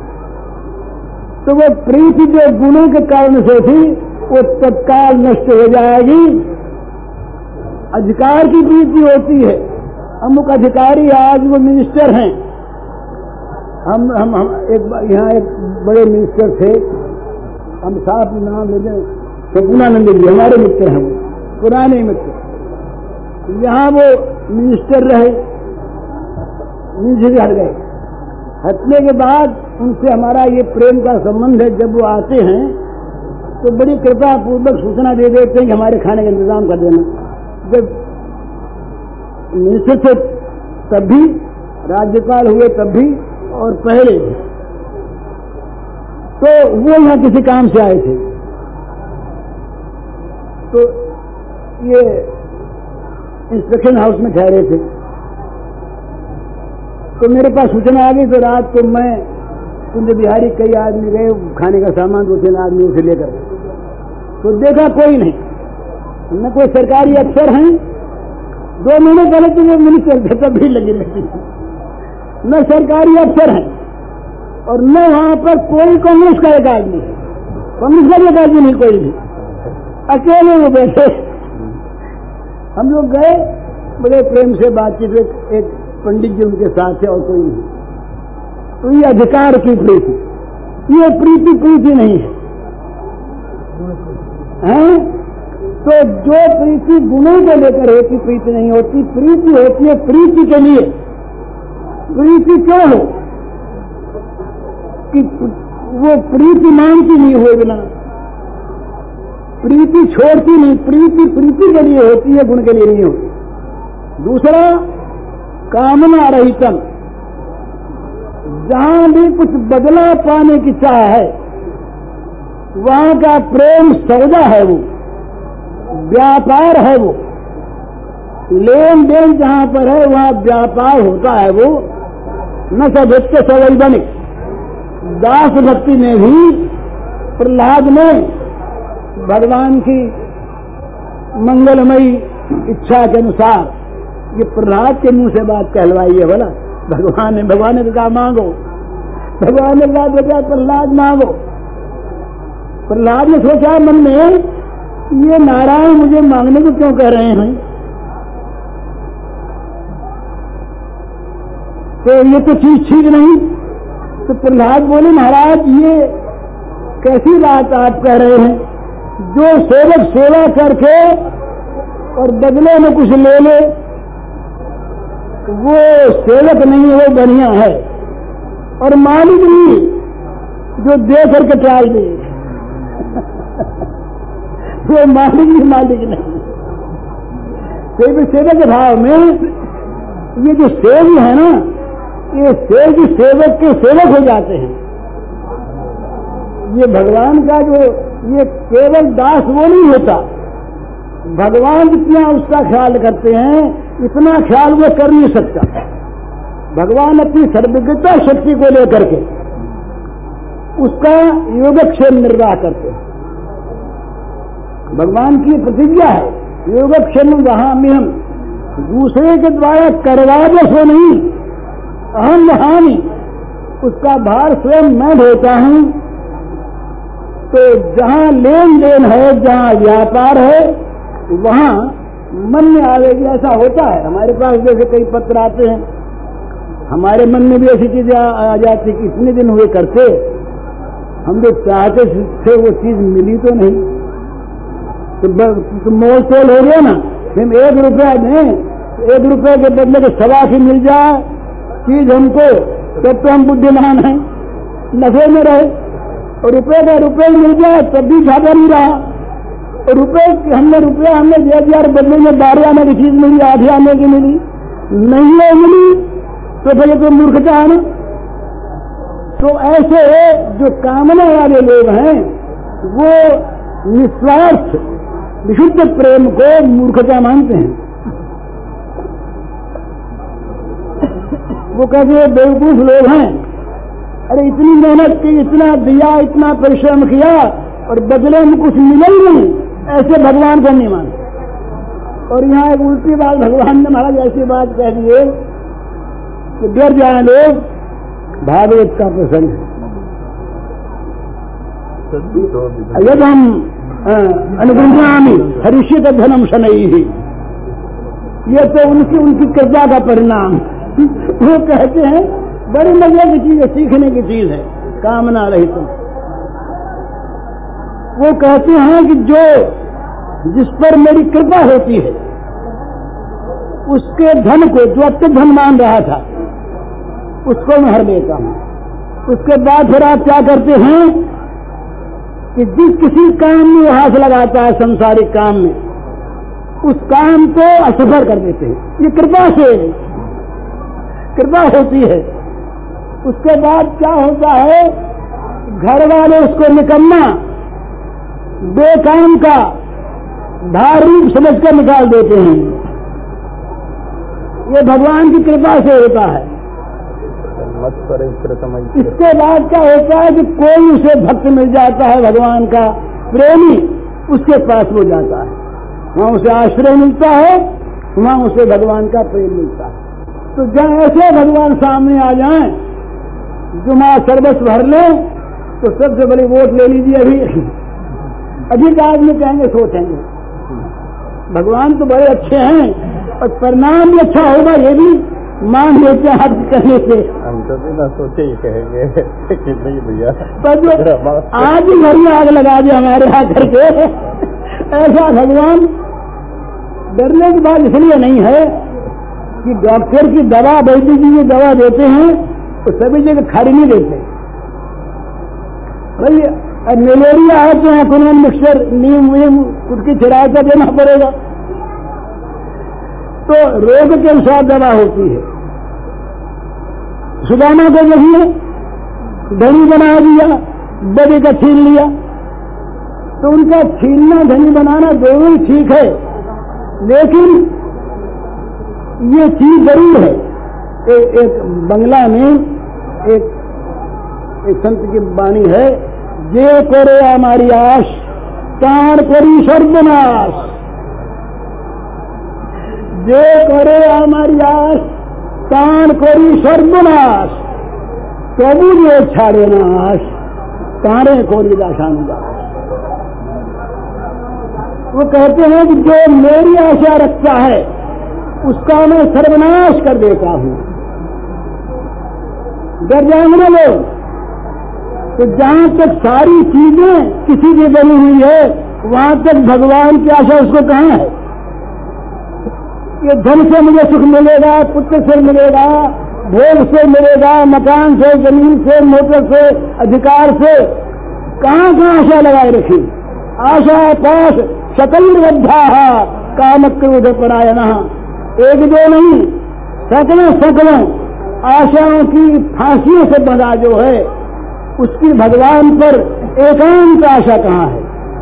तो वो प्रीति जो गुणों के कारण से थी वो तत्काल नष्ट हो जाएगी। अधिकार की प्रीति होती है। अमुक अधिकारी आज वो मिनिस्टर हैं। हम हम, हम एक यहाँ एक बड़े मिनिस्टर थे, हम साफ नाम लेते हैं, सपनानंद जी हमारे मित्र हैं, वो पुराने मित्र। यहाँ वो मिनिस्टर रहे, मिनिस्टर हट गए। हटने के बाद उनसे हमारा ये प्रेम का संबंध है। जब वो आते हैं तो बड़ी कृपा पूर्वक सूचना दे देते हैं कि हमारे खाने का इंतजाम कर देना। जब मिनिस्टर थे तब भी, राज्यपाल हुए तब भी, और पहले भी। तो वो यहाँ किसी काम से आए थे। तो ये इंस्पेक्शन हाउस में ठहरे थे। तो मेरे पास सूचना आ गई। तो रात को मैं कुंज बिहारी कई आदमी गए खाने का सामान, दो तीन आदमी उसे लेकर, तो देखा कोई नहीं, न कोई सरकारी अफसर हैं, दो महीने पहले तो वो मिनिस्टर थे तब भी लगी रहती, न सरकारी अफसर हैं और न वहां पर कोई कांग्रेस का एक आदमी, कांग्रेस का एक आदमी नहीं कोई भी, अकेले वो बैठे। हम लोग गए, बड़े प्रेम से बातचीत, एक पंडित जी उनके साथ थे और कोई नहीं। तो ये अधिकार की प्रीति, ये प्रीति प्रीति नहीं है, हैं? तो जो प्रीति गुणों को लेकर होती प्रीति नहीं होती, प्रीति होती है प्रीति के लिए। प्रीति क्यों हो कि वो प्रीति मानती नहीं हुए बिना, प्रीति छोड़ती नहीं, प्रीति प्रीति के लिए होती है, गुण के लिए नहीं होती। दूसरा, कामना रहितम, जहां भी कुछ बदला पाने की चाह है वहां का प्रेम सौदा है, वो व्यापार है, वो लेन देन जहां पर है वहां व्यापार होता है। वो न सभ्य सवैबनिक, दास भक्ति में भी प्रहलाद ने भगवान की मंगलमयी इच्छा के अनुसार, ये प्रहलाद के मुंह से बात कहलवाई है, बोला भगवान ने भगवान ने कहा मांगो, भगवान ने कहा बेटा प्रहलाद मांगो। प्रहलाद ने सोचा मन में, ये नारायण मुझे मांगने को क्यों कह रहे हैं, तो ये तो चीज ठीक नहीं। तो प्रहलाद बोले महाराज ये कैसी बात आप कह रहे हैं, जो सेवक सेवा करके और बदले में कुछ ले ले वो सेवक नहीं, वो बढ़िया है, और मालिक नहीं जो दे करके टाल दे वो मालिक ही मालिक नहीं। सेवक सेवक के भाव में ये जो सेव है ना, ये सेव सेवक के सेवक हो जाते हैं। ये भगवान का जो ये केवल दास वो नहीं होता, भगवान जितना उसका ख्याल करते हैं इतना ख्याल वो कर नहीं सकता। भगवान अपनी सर्वज्ञता शक्ति को लेकर के उसका योगक्षेम निर्वाह करते हैं। भगवान की प्रतिज्ञा है, योगक्षेम वहां में हम दूसरे के द्वारा करवा दो सो नहीं, अहम हानि, उसका भार स्वयं मैं ढोता हूं। तो जहां लेन देन है, जहां व्यापार है, वहां मन में आवेगी। ऐसा होता है हमारे पास, जैसे कई पत्र आते हैं, हमारे मन में भी ऐसी चीजें आ जाती कि इतने दिन हुए करते, हम जो चाहते थे वो चीज मिली तो नहीं, तो, तो मोल तोल हो गया ना। हम एक रुपया दें, एक रुपये के बदले के सवा की मिल जाए चीज हमको, तब तो हम बुद्धिमान हैं, नफे में रहे। और रुपये का रुपये मिल जाए तब भी ज्यादा नहीं रहा। और रुपये हमने रुपया हमने दे दिया, बदले में बारह आने की चीज मिली, आधी आने की मिली, नहीं है मिली, तो फिर तो मूर्खता है ना। तो ऐसे जो कामना वाले लोग हैं वो निस्वार्थ विशुद्ध प्रेम को मूर्खता मानते हैं। वो कहते हैं बेवकूफ लोग हैं, अरे इतनी मेहनत की, इतना दिया, इतना परिश्रम किया और बदले में कुछ मिला ही नहीं, ऐसे भगवान को नहीं मानते। और यहाँ एक उल्टी बात भगवान ने महाराज ऐसी बात कह दी है कि डर जाए लोग, भागवत का प्रसंग है। यदि हम अनुगृह्णामि हरिष्यत धनम शनैः, ये तो उनकी उनकी कृपा का परिणाम। वो कहते हैं बड़ी मजे की चीज है, सीखने की चीज है, कामना रहित। वो कहते हैं कि जो जिस पर मेरी कृपा होती है उसके धन को, जो अब तक धन मान रहा था, उसको मैं हर लेता हूं। उसके बाद फिर आप क्या करते हैं कि जिस किसी काम में वो हाथ लगाता है संसारिक काम में, उस काम को असफल कर देते हैं। ये कृपा से कृपा होती है। उसके बाद क्या होता है, घर वाले उसको निकम्मा बेकाम का धार रूप समझकर निकाल देते हैं। ये भगवान की कृपा से होता है। इसके बाद क्या होता है कि कोई उसे भक्त मिल जाता है, भगवान का प्रेमी, उसके पास वो जाता है, वहाँ उसे आश्रय मिलता है, वहाँ उसे भगवान का प्रेम मिलता है। तो जहाँ ऐसे भगवान सामने आ जाएं जो माँ सर्वस्व भर ले, तो सबसे बड़ी वोट ले लीजिए। अभी अधिक आदमी कहेंगे, सोचेंगे भगवान तो बड़े अच्छे हैं और परिणाम भी अच्छा होगा, ये भी मान लेते हैं हद करने से। हम तो बिना सोचे ही कहेंगे कि नहीं भैया, पर जो आज ही घर में आग लगा दिया हमारे यहाँ करके, ऐसा भगवान डरने की बात इसलिए नहीं है कि डॉक्टर की दवा, वैद्य जी की दवा देते हैं तो सभी जगह खाली नहीं देते भाई। मलेरिया है तो यहाँ मिक्सर नीम वीम खुद की चिराय का देना पड़ेगा, तो रोग के अनुसार दवा होती है। सुदामा को देखिए, धनी बना दिया, बड़े का छीन लिया, तो उनका छीनना धनी बनाना दोनों ही ठीक है, लेकिन ये चीज जरूर है। ए, एक बंगला में एक एक संत की वाणी है, जे करे हमारी आश तार करी सर्वनाश, जे करे हमारी आश तार करी सर्वनाश, प्रभु जो छाड़े नाश तारे कोरी दाशानुदास। वो कहते हैं कि जो मेरी आशा रखता है उसका मैं सर्वनाश कर देता हूं। डर जाएंगे लोग, तो जहां तक सारी चीजें किसी की बनी हुई है वहां तक भगवान की आशा उसको कहां है। ये धन से मुझे सुख मिलेगा, पुत्र से मिलेगा, भोग से मिलेगा, मकान से, जमीन से, मोटर से, अधिकार से, कहां कहां आशा लगाए रखी। आशा पास सकल बद्धा काम क्रोध परायण, एक दो नहीं सैकड़ों सैकड़ों आशाओं की फांसियों से बंधा जो है, उसकी भगवान पर एकांत आशा कहाँ है।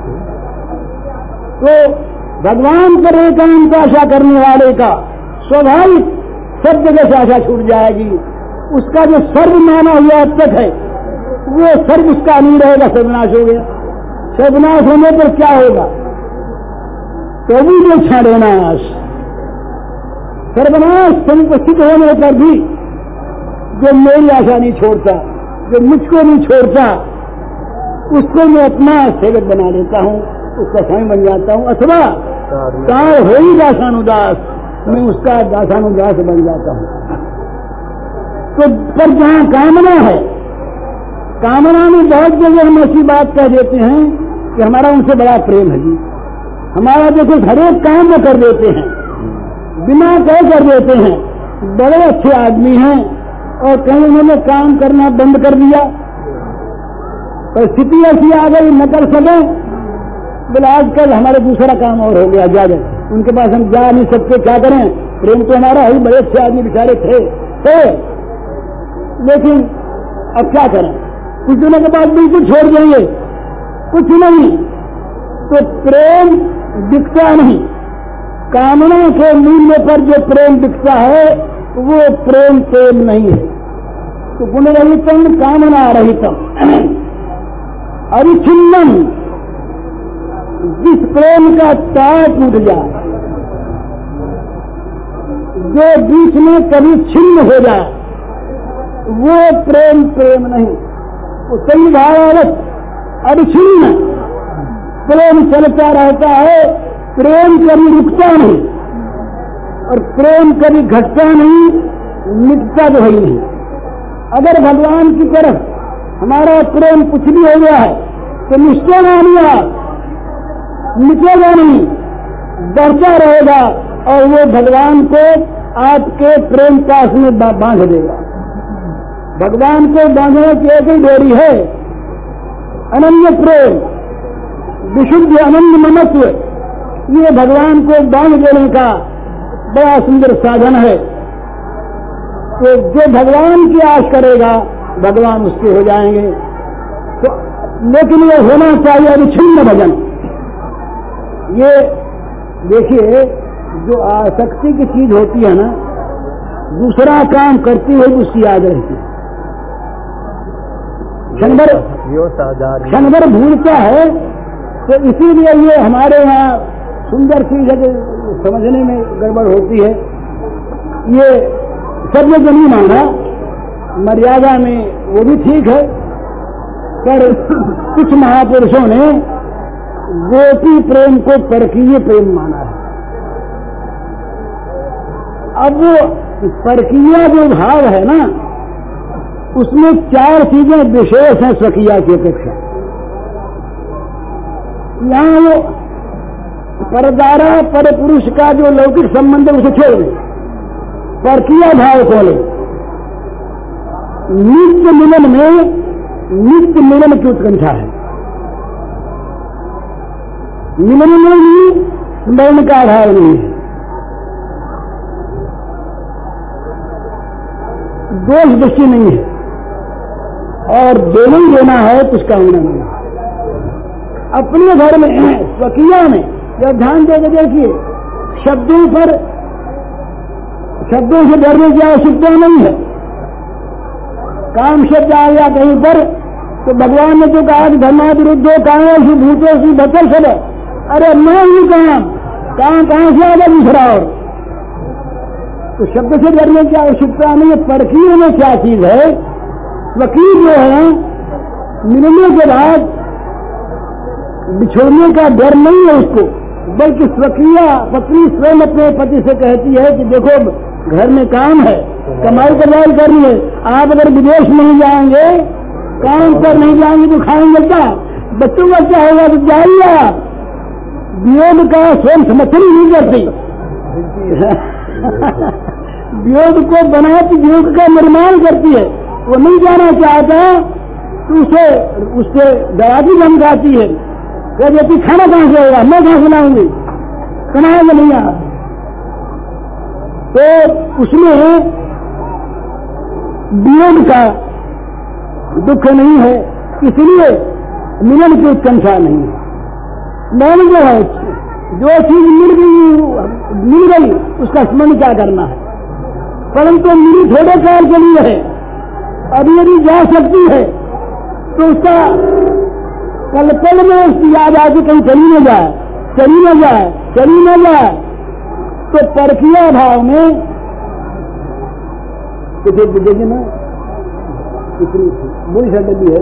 तो भगवान पर एकांत आशा करने वाले का स्वाभाविक सब जगह से आशा छूट जाएगी। उसका जो सर्व माना हुआ अब तक है वो सर्व उसका नहीं रहेगा, सर्वनाश हो गया। सर्वनाश होने पर क्या होगा, प्रभु जो छाड़े नाश। सर्वनाश समुपस्थित होने पर भी जो मेरी आशा नहीं छोड़ता, जो मुझको नहीं छोड़ता, उसको मैं अपना सेवक बना लेता हूँ, उसका स्वामी बन जाता हूँ। अथवा कार हो ही दासानुदास, मैं उसका दासानुदास बन जाता हूँ। तो पर जहाँ कामना है, कामना में बहुत जगह हम ऐसी बात कह देते हैं कि हमारा उनसे बड़ा प्रेम है जी, हमारा देखो हर एक काम वो कर देते हैं, बिना कहे कर देते हैं, बड़े अच्छे आदमी हैं, और कहीं उन्होंने काम करना बंद कर दिया, परिस्थिति ऐसी आ गई न कर सके, बोले आजकल हमारे दूसरा काम और हो गया, ज्यादा उनके पास हम जा नहीं सकते, क्या करें, प्रेम तो हमारा है, बड़े अच्छे आदमी बेचारे थे, थे लेकिन अब क्या करें, कुछ दिनों के बाद बिल्कुल छोड़ देंगे, कुछ नहीं। तो प्रेम बिकता नहीं, कामना के मूल्य पर जो प्रेम बिकता है वो प्रेम प्रेम नहीं है। तो गुण रहितम कामना रहितम अरिछिन्नम, जिस प्रेम का तार टूट जाए, जो बीच में कभी छिन्न हो जाए, वो प्रेम प्रेम नहीं। वो सही भावावत अरिछिन्न प्रेम चलता रहता है, प्रेम कभी रुकता नहीं और प्रेम कभी घटता नहीं, मिटता तो ही नहीं। अगर भगवान की तरफ हमारा प्रेम कुछ भी हो गया है तो निश्चय मानिए मिटेगा नहीं, बढ़ता रहेगा और वो भगवान को आपके प्रेम पास में बांध देगा। भगवान को बांधने की एक ही डोरी है, अनन्य प्रेम, विशुद्ध अनन्य ममत्व। ये भगवान को बांध देने का बड़ा सुंदर साधन है। तो जो भगवान की आश करेगा भगवान उसके हो जाएंगे। तो लेकिन ये होना चाहिए अविच्छिन्न भजन। ये देखिए, जो आसक्ति की चीज होती है ना, दूसरा काम करती है उसकी याद रहती है। क्षण भर क्षण भर भूलता है। तो इसीलिए ये हमारे यहाँ सुंदर चीज है, समझने में गड़बड़ होती है। ये सब लोग नहीं माना, मर्यादा में वो भी ठीक है, पर कुछ महापुरुषों ने गोपी प्रेम को परकीय प्रेम माना है। अब वो परकीय जो भाव है ना, उसमें चार चीजें विशेष हैं स्वकीय की अपेक्षा। यहाँ वो परदारा पर पुरुष का जो लौकिक संबंध है उसे छोड़ दें, परकीय भाव को ले। नित्य मिलन में नित्य मिलन की उत्कंठा है, मिलन में भी मरण का अभाव नहीं है, दोष दृष्टि नहीं है, और देना ही देना है तो उसका होना नहीं है। अपने घर में स्वकीय में जब ध्यान देकर देखिए, शब्दों पर शब्दों से डरने की आवश्यकता नहीं है। काम शब्द आ गया कहीं पर तो भगवान ने जो कहा कि धर्मा विरुद्धो कामेषु भूतेषु बचल सब, अरे मैं ही काम काम कहां से आगे दूसरा। और तो शब्द से डरने की आवश्यकता नहीं है। परकीय में क्या चीज है, स्वकीय जो है मिलने के बाद बिछोड़ने का डर नहीं है उसको, बल्कि स्वकीय पत्नी स्वयं अपने पति से कहती है कि देखो घर में काम है, कमाई कमाई करनी है, आप अगर विदेश नहीं जाएंगे, काम पर नहीं जाएंगे तो खाएंगे क्या, बच्चों का क्या होगा, तो जाइए आप। वियोग का स्वयं समर्थन नहीं करती वियोग को बनाती, वियोग का निर्माण करती है। वो नहीं जाना चाहता तो उसे उससे डराती धमकाती है, कह देती खाना कहां से होगा, मैं कहां से लाऊंगी, कमाएंगे नहीं आप। तो उसमें वियोग का दुख नहीं है, इसलिए मिलन की उत्कंठा नहीं है। मन जो है, जो चीज मिल गई मिल गई उसका स्मरण क्या करना है, परंतु मिली थोड़े काल के लिए है, अभी यदि जा सकती है तो उसका कल पल में उसकी याद आके कहीं चली न जाए चली न जाए चली न जाए तो परकीय भाव में किसी देखिए ना, बुरी शब्द भी है,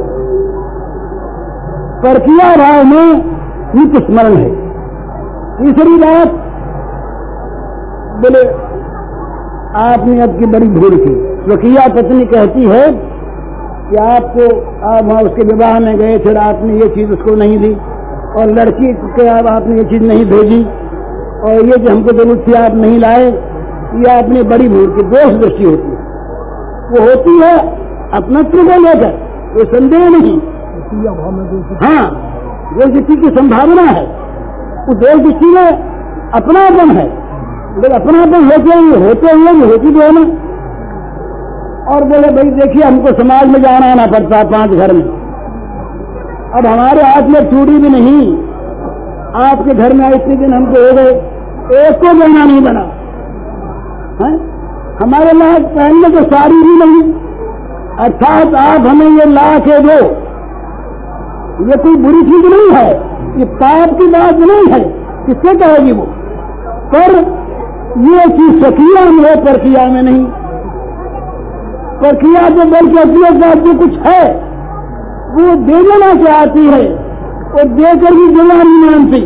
परकीय भाव में नित्य स्मरण है। तीसरी बात बोले आपने अब की बड़ी भूल की, स्वकीय पत्नी कहती है कि आपको आप वहां उसके विवाह में गए थे, आपने ये चीज उसको नहीं दी, और लड़की के अब आपने ये चीज नहीं भेजी, और ये जो हमको जरूरत थी आप नहीं लाए, ये आपने बड़ी भूल की। दोष दृष्टि होती है, वो होती है अपनत्व को लेकर, ये संदेह नहीं। हाँ, दोष दृष्टि की संभावना है, वो दोष दृष्टि में अपनापन है, लेकिन अपनापन होते ही होते हुए भी होती भी है ना। और बोले भाई देखिए हमको समाज में जाना आना पड़ता है पांच घर में, अब हमारे हाथ में चूड़ी भी नहीं, आपके घर में इतने दिन हमको हो गए, एक को गहना नहीं बना है, हमारे लायक पहनने को साड़ी भी नहीं, अर्थात आप हमें ये ला के दो, ये कोई बुरी चीज नहीं है, ये पाप की बात नहीं है, किससे कहेगी वो, पर ये चीज स्वकीय में है, परकीय में नहीं। परकीय जो बल्कि अपने साथ जो कुछ है वो दे देना चाहती है, और देकर भी देना नहीं मानती।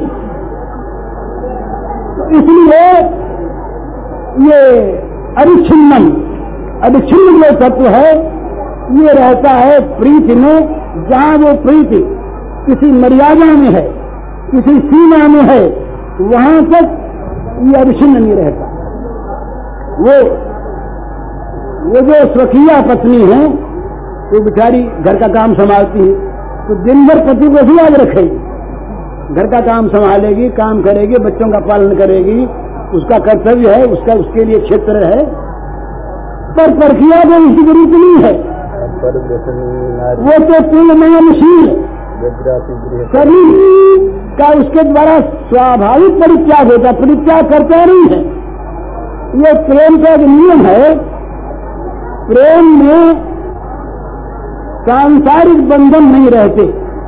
तो इसलिए ये अविच्छिन्न अविच्छिन्न जो तत्व है ये रहता है प्रीति में, जहाँ वो प्रीति किसी मर्यादा में है, किसी सीमा में है, वहां तक ये अविच्छिन्न नहीं रहता। वो वो जो स्वकीय पत्नी है वो बेचारी घर का काम संभालती है, तो दिन भर पति को भी याद रखेगी, घर का काम संभालेगी, काम करेगी, बच्चों का पालन करेगी, उसका कर्तव्य है, उसका उसके लिए क्षेत्र है। पर परकीय को इसकी जरूरत नहीं है, वो तो पूर्णमयशील शरीर का उसके द्वारा स्वाभाविक परित्याग होता, परित्याग करता नहीं है। ये प्रेम का एक नियम है, प्रेम में सांसारिक बंधन नहीं रहते।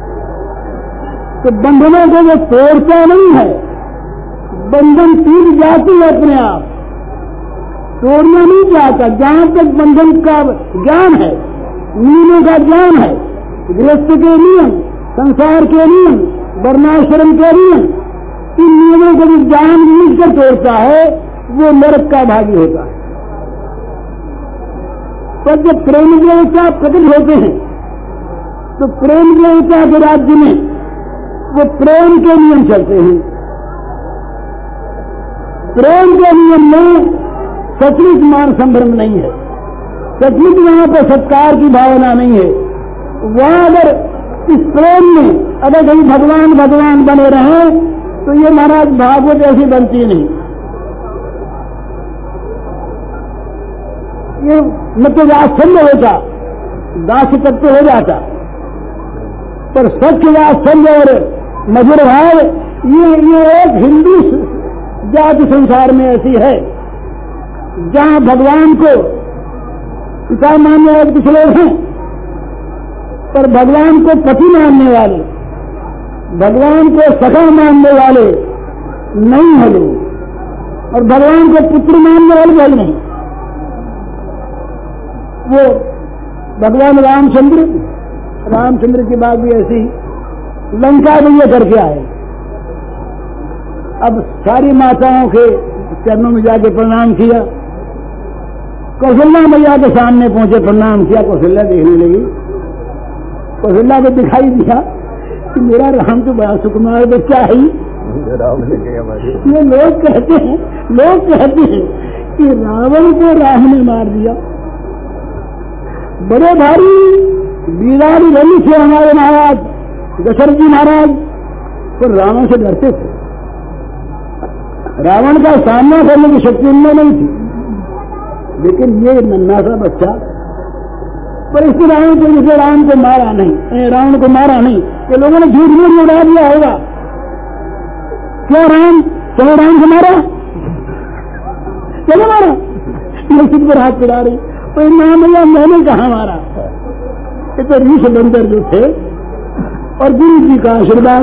तो बंधनों को वो तोड़ता नहीं है, बंधन टूट जाती है अपने आप, तोड़ना नहीं चाहता। जहां तक बंधन का ज्ञान है, नियमों का ज्ञान है, गृहस्थ के नियम, संसार के नियम, वर्णाश्रम के नियम, इन नियमों को भी जान मिलकर तोड़ता है, वो नरक का भागी होता है। पर जब प्रेम देवता प्रकट होते हैं तो प्रेम देवता के राज्य में वो प्रेम के नियम चलते हैं। प्रेम के नियम में सचमुच मान संभ्रम नहीं है, सचमुच वहां पर सत्कार की भावना नहीं है। वहां अगर इस प्रेम में अगर कहीं भगवान भगवान बने रहे तो ये महाराज भागवत ऐसी बनती नहीं। ये न तो वात्सल्य होता, दास तत्व हो जाता, पर सत्य वात्सल्य और मधुर भाव ये ये एक हिंदू जाति संसार में ऐसी है जहां भगवान को पिता मानने वाले कुछ लोग हैं, पर भगवान को पति मानने वाले, भगवान को सखा मानने वाले नहीं है लोग, और भगवान को पुत्र मानने वाले भी नहीं। वो भगवान रामचंद्र रामचंद्र की बात भी ऐसी, लंका में ये करके आए। अब सारी माताओं के चरणों में जाके प्रणाम किया, कौशल्या मैया के सामने पहुंचे, प्रणाम किया, कौशल्या देखने लगी। कौशल्या को दिखाई दिया कि मेरा राम तो बड़ा सुकुमार बच्चा है। ये लोग कहते हैं लोग कहते हैं कि रावण को राम ने मार दिया। बड़े भारी वीरानी रवि थे हमारे महाराज दशरथ जी महाराज, तो रावण से डरते थे। रावण का सामना करने की शक्ति उनमें नहीं थी, लेकिन ये नन्हा सा बच्चा, पर इसने रावण को जिसे राम को मारा नहीं, रावण को मारा नहीं, ये लोगों ने झूठ मूठ उड़ा दिया होगा। क्या राम चलो राम को मारा, चलो मारा, ये सिद्ध पर हाथ पिड़ा रही, तो नाम या मैंने कहा मारा। ये तो ऋषि बंदर जो थे और गुरु जी का आशीर्वाद,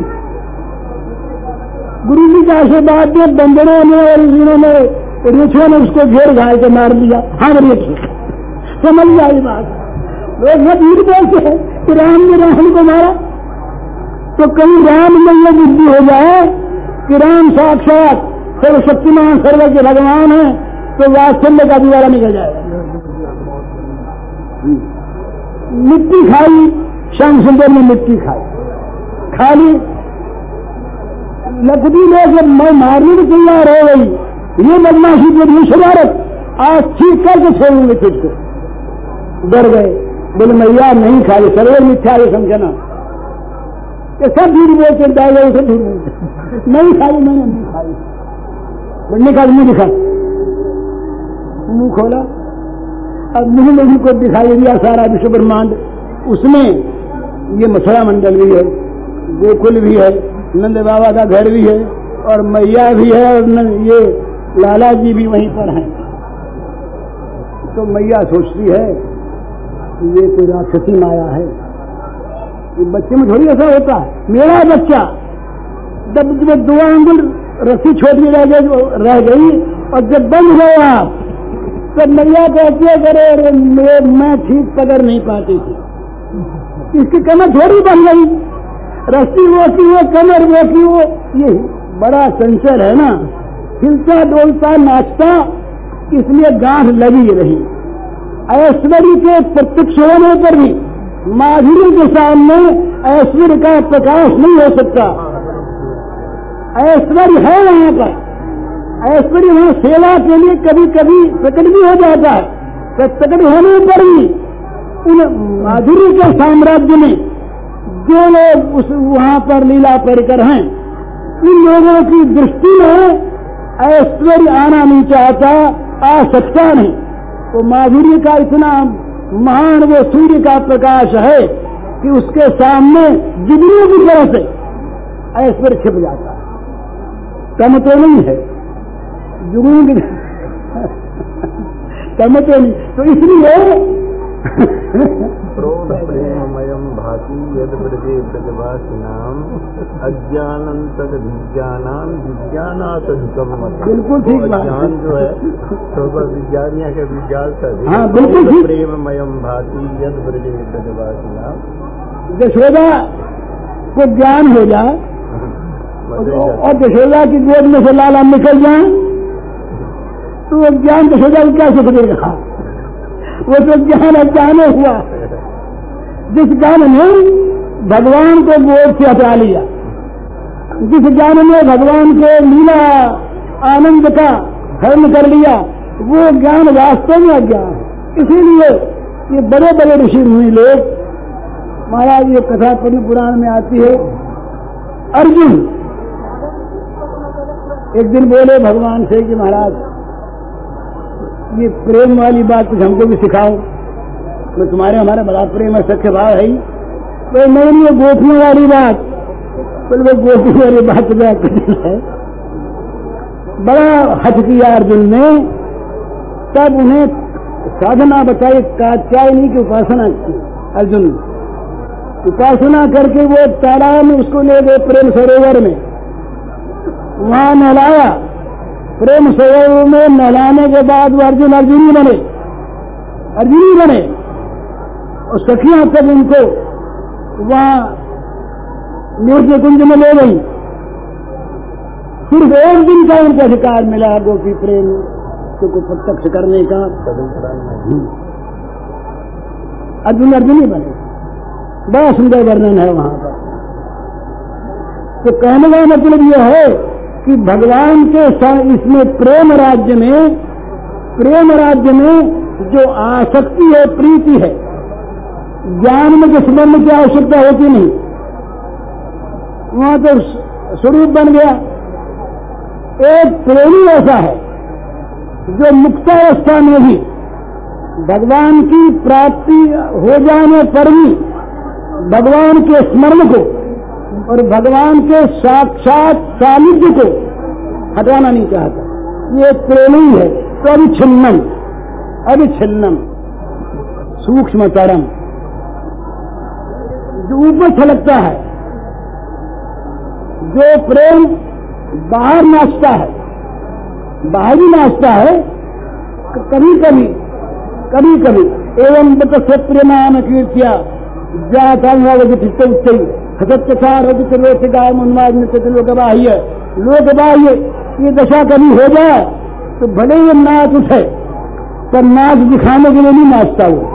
गुरु जी का आशीर्वाद ने बंदरों ने और इन्होंने ऋषियों ने उसको घेर घाल के मार दिया। हाँ ऋषि समझ आई बात। लोग बहुत भीड़ बोलते हैं कि राम ने रावण को मारा, तो कहीं राम में यह बुद्धि हो जाए कि राम साक्षात सर्वशक्तिमान सर्व के भगवान है, तो वात्सल्य का दीवारा निकल जाएगा। मिट्टी खाई, श्याम सुंदर ने मिट्टी खाई, खाली लकड़ी में जब मैं मारने को तैयार हो गई, ये बदमाशी जब ये शरारत आज ठीक करके छोड़ूंगे तुझको, डर गए, बोले मैया नहीं खाई, सर्वे मिथ्या ये समझना, ये सब झूठ बोलते डाले, सब झूठ बोलते, नहीं खाई मैंने, नहीं खाई, बढ़ने का मुंह दिखा, मुंह खोला, अब मुंह में उनको दिखाई दिया सारा विश्व ब्रह्मांड, उसमें ये मथुरा मंडल भी है, गोकुल भी है, नंद बाबा का घर भी है, और मैया भी है, और ये लाला जी भी वहीं पर हैं। तो मैया सोचती है कि ये कोई राक्षसी माया है, ये बच्चे में थोड़ी ऐसा होता है, मेरा बच्चा जब जब दो आंगुल रस्सी छोटी रह गई रह गई और जब बंद गया तब मैया कहते करे मैं ठीक पकड़ नहीं पाती थी, इसकी कमर थोड़ी बन गई, रस्सी वो की वो कमर वो की वो, ये बड़ा संचर है ना, हिलता डोलता नाचता, इसलिए गांठ लगी रही। ऐश्वर्य के प्रत्यक्ष होने पर भी माधुर्य के सामने ऐश्वर्य का प्रकाश नहीं हो सकता। ऐश्वर्य है वहां पर, ऐश्वर्य वहां सेवा के लिए कभी कभी प्रकट भी हो जाता है, तो प्रकट होने पर भी उन माधुर्य के साम्राज्य में जो लोग उस वहां पर लीला परिकर हैं, इन लोगों की दृष्टि में ऐश्वर्य आना नहीं चाहता, आ सकता नहीं। तो माधुर्य का इतना महान वो सूर्य का प्रकाश है कि उसके सामने जुगनू की तरह से ऐश्वर्य छिप जाता है, कम तो नहीं है जुगनू की कम तो नहीं। तो इसलिए क्रोध प्रेममयम भाति यद ब्रजे ब्रजवासिनाम अज्ञानं तद विज्ञानान विज्ञानातधिकम मत। बिल्कुल ठीक बात। ज्ञान जो है तो विज्ञानिया के विज्ञान से हाँ बिल्कुल ठीक। प्रेममयम भाति यद ब्रजे ब्रजवासिनाम, यशोदा को ज्ञान हो जाए और यशोदा की गोद में से लाला निकल जाए तो वो ज्ञान यशोदा को क्या सुख देगा? वो तो ज्ञान अज्ञान हुआ। जिस ज्ञान ने भगवान को गोद से हटा लिया, जिस ज्ञान ने भगवान के लीला आनंद का हरण कर लिया, वो ज्ञान वास्तव में अज्ञान है। इसीलिए ये बड़े बड़े ऋषि मुनि लोग, महाराज ये कथा पद्म पुराण में आती है, अर्जुन एक दिन बोले भगवान से कि महाराज ये प्रेम वाली बात कुछ हमको भी सिखाओ, तो तुम्हारे हमारा बड़ा प्रेम है, सख्य भाव है ही, तो नहीं ये गोपियों वाली बात, तो वो गोपियों वाली बात कुछ है। बड़ा हठ किया अर्जुन ने, तब उन्हें साधना बताई, कात्यायनी की उपासना की। अर्जुन उपासना करके वो तालाब में उसको ले गए प्रेम सरोवर में, वहां नहलाया। प्रेम सरोवर में नहलाने के बाद वो अर्जुन अर्जुनी बने, अर्जुनी बने और सखियां तब उनको वहां निर्जल कुंज में ले गई। सिर्फ एक दिन का उनको अधिकार मिला गोपी प्रेम को प्रत्यक्ष करने का। अर्जुन अर्जुनी बने, बड़ा सुंदर वर्णन है वहां पर। तो कहने का मतलब यह है कि भगवान के इसमें प्रेम राज्य में, प्रेम राज्य में जो आसक्ति है, प्रीति है, ज्ञान में जो स्मरण की आवश्यकता होती नहीं, वहां तो स्वरूप बन गया। एक प्रेमी ऐसा है जो मुक्तावस्था में भी भगवान की प्राप्ति हो जाने पर भी भगवान के स्मरण को और भगवान के साक्षात सानिध्य को हटाना नहीं चाहता। ये प्रेमी है। तो अभिछिन्नम, अभिछिन्नम सूक्ष्मतरम, जो ऊपर छलकता है, जो प्रेम बाहर नाचता है, बाहरी नाचता है, कभी कभी कभी कभी एवं बतस्य प्रेमान कीर्तिया जाता उच्च हतत्कार लोकगाय मनवाज में लोक बाह्य लोक बाह्य ये दशा कभी हो जाए तो भले ही नाच उठे, पर नाच दिखाने के लिए नहीं नाचता वो।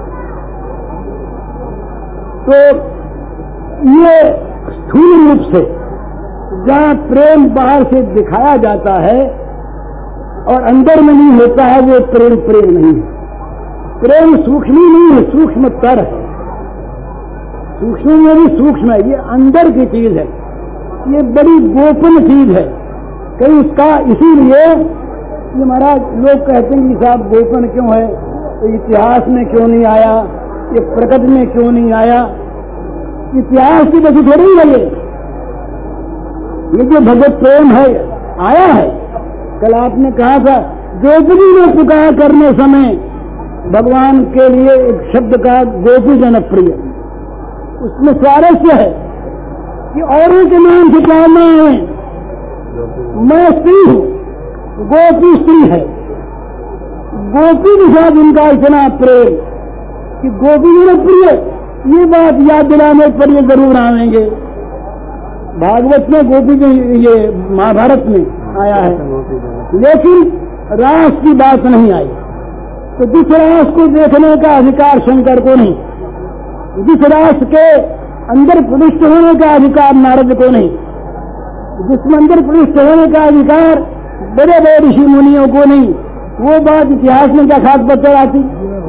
तो ये स्थूल रूप से जहाँ प्रेम बाहर से दिखाया जाता है और अंदर में नहीं होता है, वो प्रेम प्रेम नहीं है। प्रेम सूक्ष्म नहीं है, सूक्ष्मतर है। सूक्ष्म में भी सूक्ष्म है, ये अंदर की चीज है, ये बड़ी गोपन चीज है। कहीं इसका इसीलिए ये महाराज लोग कहते हैं कि साहब गोपन क्यों है, तो इतिहास में क्यों नहीं आया, ये प्रकट में क्यों नहीं आया। इतिहास की वजह थोड़ी लगे, ये जो भगवत प्रेम है आया है। कल आपने कहा था द्रौपदी ने पुकार करने समय भगवान के लिए एक शब्द का गोपी जनप्रिय, उसमें स्वारस्य है कि औरों के नाम से कहना है मैं स्त्री हूँ, गोपी स्त्री है। गोपी के साथ उनका इतना प्रेम कि गोपी जनप्रिय, ये बात याद दिलाने पर ये जरूर आएंगे। भागवत में गोपी के ये महाभारत में आया है, लेकिन रास की बात नहीं आई। तो जिस रास को देखने का अधिकार शंकर को नहीं, जिस रास के अंदर प्रविष्ट होने का अधिकार नारद को नहीं, जिसमें अंदर प्रविष्ट होने का अधिकार बड़े बड़े ऋषि मुनियों को नहीं, वो बात इतिहास में क्या खास पत्थर आती।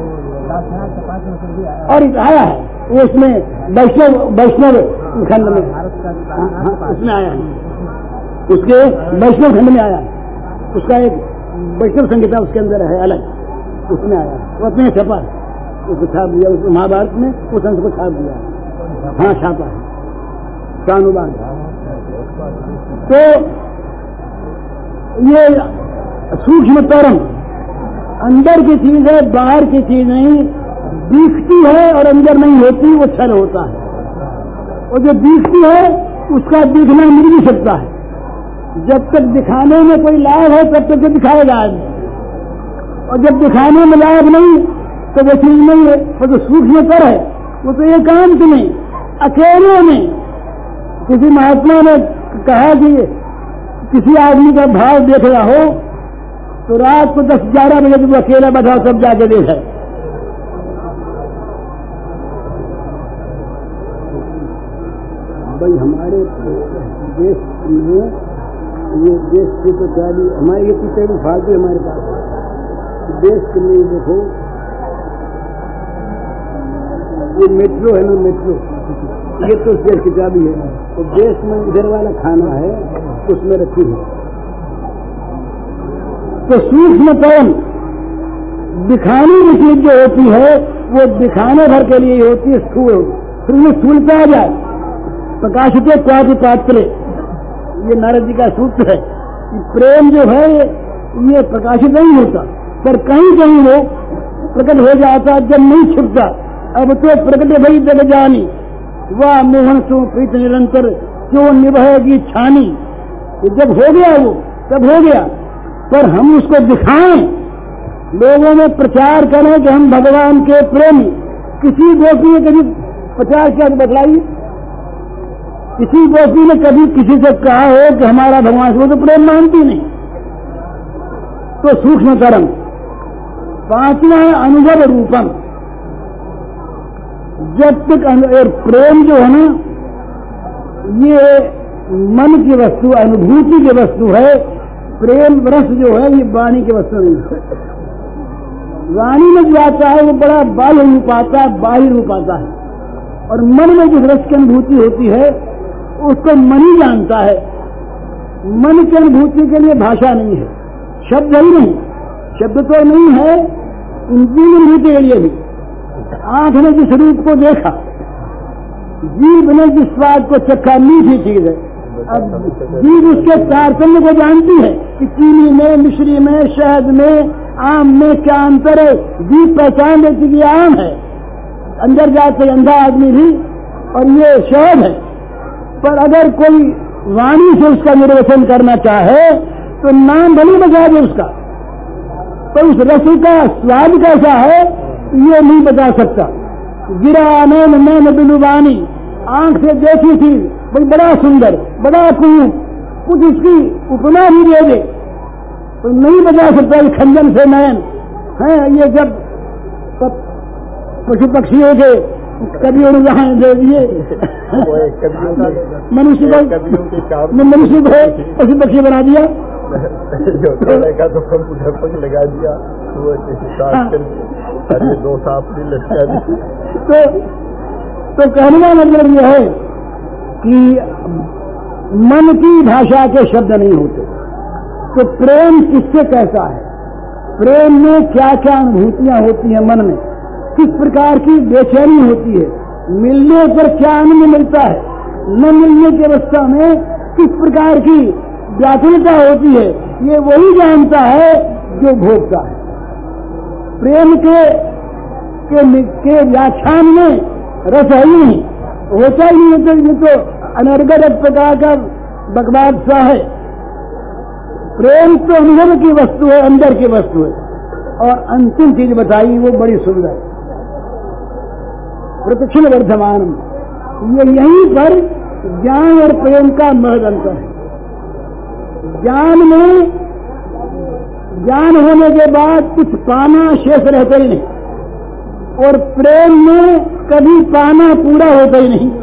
और आया है वो उसमें वैष्णव वैष्णव खंड में, उसमें आया है, उसके वैष्णव खंड में आया है, उसका एक वैष्णव संहिता उसके अंदर है अलग, उसमें आया, वो अपने छपा है, उसको छाप दिया, उस महाभारत में उस अंश को छाप दिया। हाँ छापा है, कानुबाद। तो ये सूक्ष्म तरम अंदर की चीज है, बाहर की चीज नहीं। दिखती है और अंदर नहीं होती वो छल होता है, और जो दिखती है उसका दिखना मिल भी सकता है। जब तक दिखाने में कोई लाभ है तब तक दिखाएगा आदमी, और जब दिखाने में लाभ नहीं तो वो चीज नहीं है। वो जो सूक्ष्म कर है वो तो एकांत में अकेले में। किसी महात्मा ने कहा कि किसी आदमी का भाव देख रहा हो तो रात को दस ग्यारह बजे जब अकेला बैठा सब जाके देखा। भाई हमारे देश में ये देश की तो क्या भी हमारे ये पिछले भी फालतू हमारे पास देश के लिए देखो, ये मेट्रो है ना, मेट्रो ये तो देश की चाबी है। तो देश में इधर वाला खाना है उसमें रखी है। तो सूक्ष्म कौन दिखाने की चीज जो होती है वो दिखाने भर के लिए होती है स्थूल। फिर वो स्थूल पे आ जाए प्रकाशित क्वादि पात्रे, ये नारद जी का सूत्र है कि प्रेम जो है ये प्रकाशित नहीं होता, पर कहीं कहीं वो प्रकट हो जाता जब नहीं छुपता। अब तो प्रकट भई जग जानी वाह मोहन सो प्रीत निरंतर क्यों निभाएगी छानी। ये जब हो गया वो तब हो गया, पर हम उसको दिखाएं, लोगों में प्रचार करें कि हम भगवान के प्रेमी। किसी गोपी ने कभी प्रचार किया तो बतलाइए, किसी गोपी ने कभी किसी से कहा हो कि हमारा भगवान से, वो तो प्रेम मानती नहीं। तो सूक्ष्म कर्म। पांचवा है अनुभव रूपम। जब तक और प्रेम जो है ना ये मन की वस्तु, अनुभूति की वस्तु है। प्रेम रस जो है ये वाणी की वस्तु नहीं है। वाणी में जो आता है वो बड़ा बाह्य रूप आता है, बाह्य रूप आता है, और मन में जिस रस की अनुभूति होती है उसको मन ही जानता है। मन की अनुभूति के लिए भाषा नहीं है, शब्द ही नहीं, शब्द तो नहीं है इंद्रिय अनुभूति के लिए भी। आंख ने जिस रूप को देखा, जीभ ने जिस स्वाद को चखा, मीठी चीज है। अब जीभ उसके तारतम्य को जानती है कि चीनी में, मिश्री में, शहद में, आम में क्या अंतर है। जीभ पहचान देती कि आम है, अंदर जाते अंधा आदमी भी, और ये शहद है। पर अगर कोई वाणी से उसका निर्वचन करना चाहे तो नाम भले बता दे उसका, तो उस रस का स्वाद कैसा है ये नहीं बता सकता। गिरा नैन नैन बिलुबानी, आंख से देखी थी भाई बड़ा सुंदर, बड़ा कुछ कुछ उसकी उपमा भी दे दे तो नहीं बता सकता कि खंजन से नयन है। ये जब पशु पक्षियों के कभी उदाहरण दे दिए, मनुष्य को मनुष्य को पशु पक्षी बना दिया, लगा तो लगा दिया, अरे दो सांप भी लटका दी। तो तो कहने का मतलब यह है कि मन की भाषा के शब्द नहीं होते। तो प्रेम किससे कैसा है, प्रेम में क्या क्या अनुभूतियां होती हैं, मन में किस प्रकार की बेचैनी होती है, मिलने पर क्या आनंद मिलता है, न मिलने की अवस्था में किस प्रकार की व्याकुलता होती है, ये वही जानता है जो भोगता है। प्रेम के के, के व्याख्यान में रस है ही नहीं, होता ही नहीं। तो ये तो अनर्गल एक प्रकार का बकवाद सा है। प्रेम तो अनुभव की वस्तु है, अंदर की वस्तु है। और अंतिम चीज बताई वो बड़ी सुंदर, प्रतिक्षण वर्धमान। ये यहीं पर ज्ञान और प्रेम का महद अंतर है। ज्ञान में ज्ञान होने के बाद कुछ पाना शेष रहता ही नहीं, और प्रेम में कभी पाना पूरा होता ही नहीं।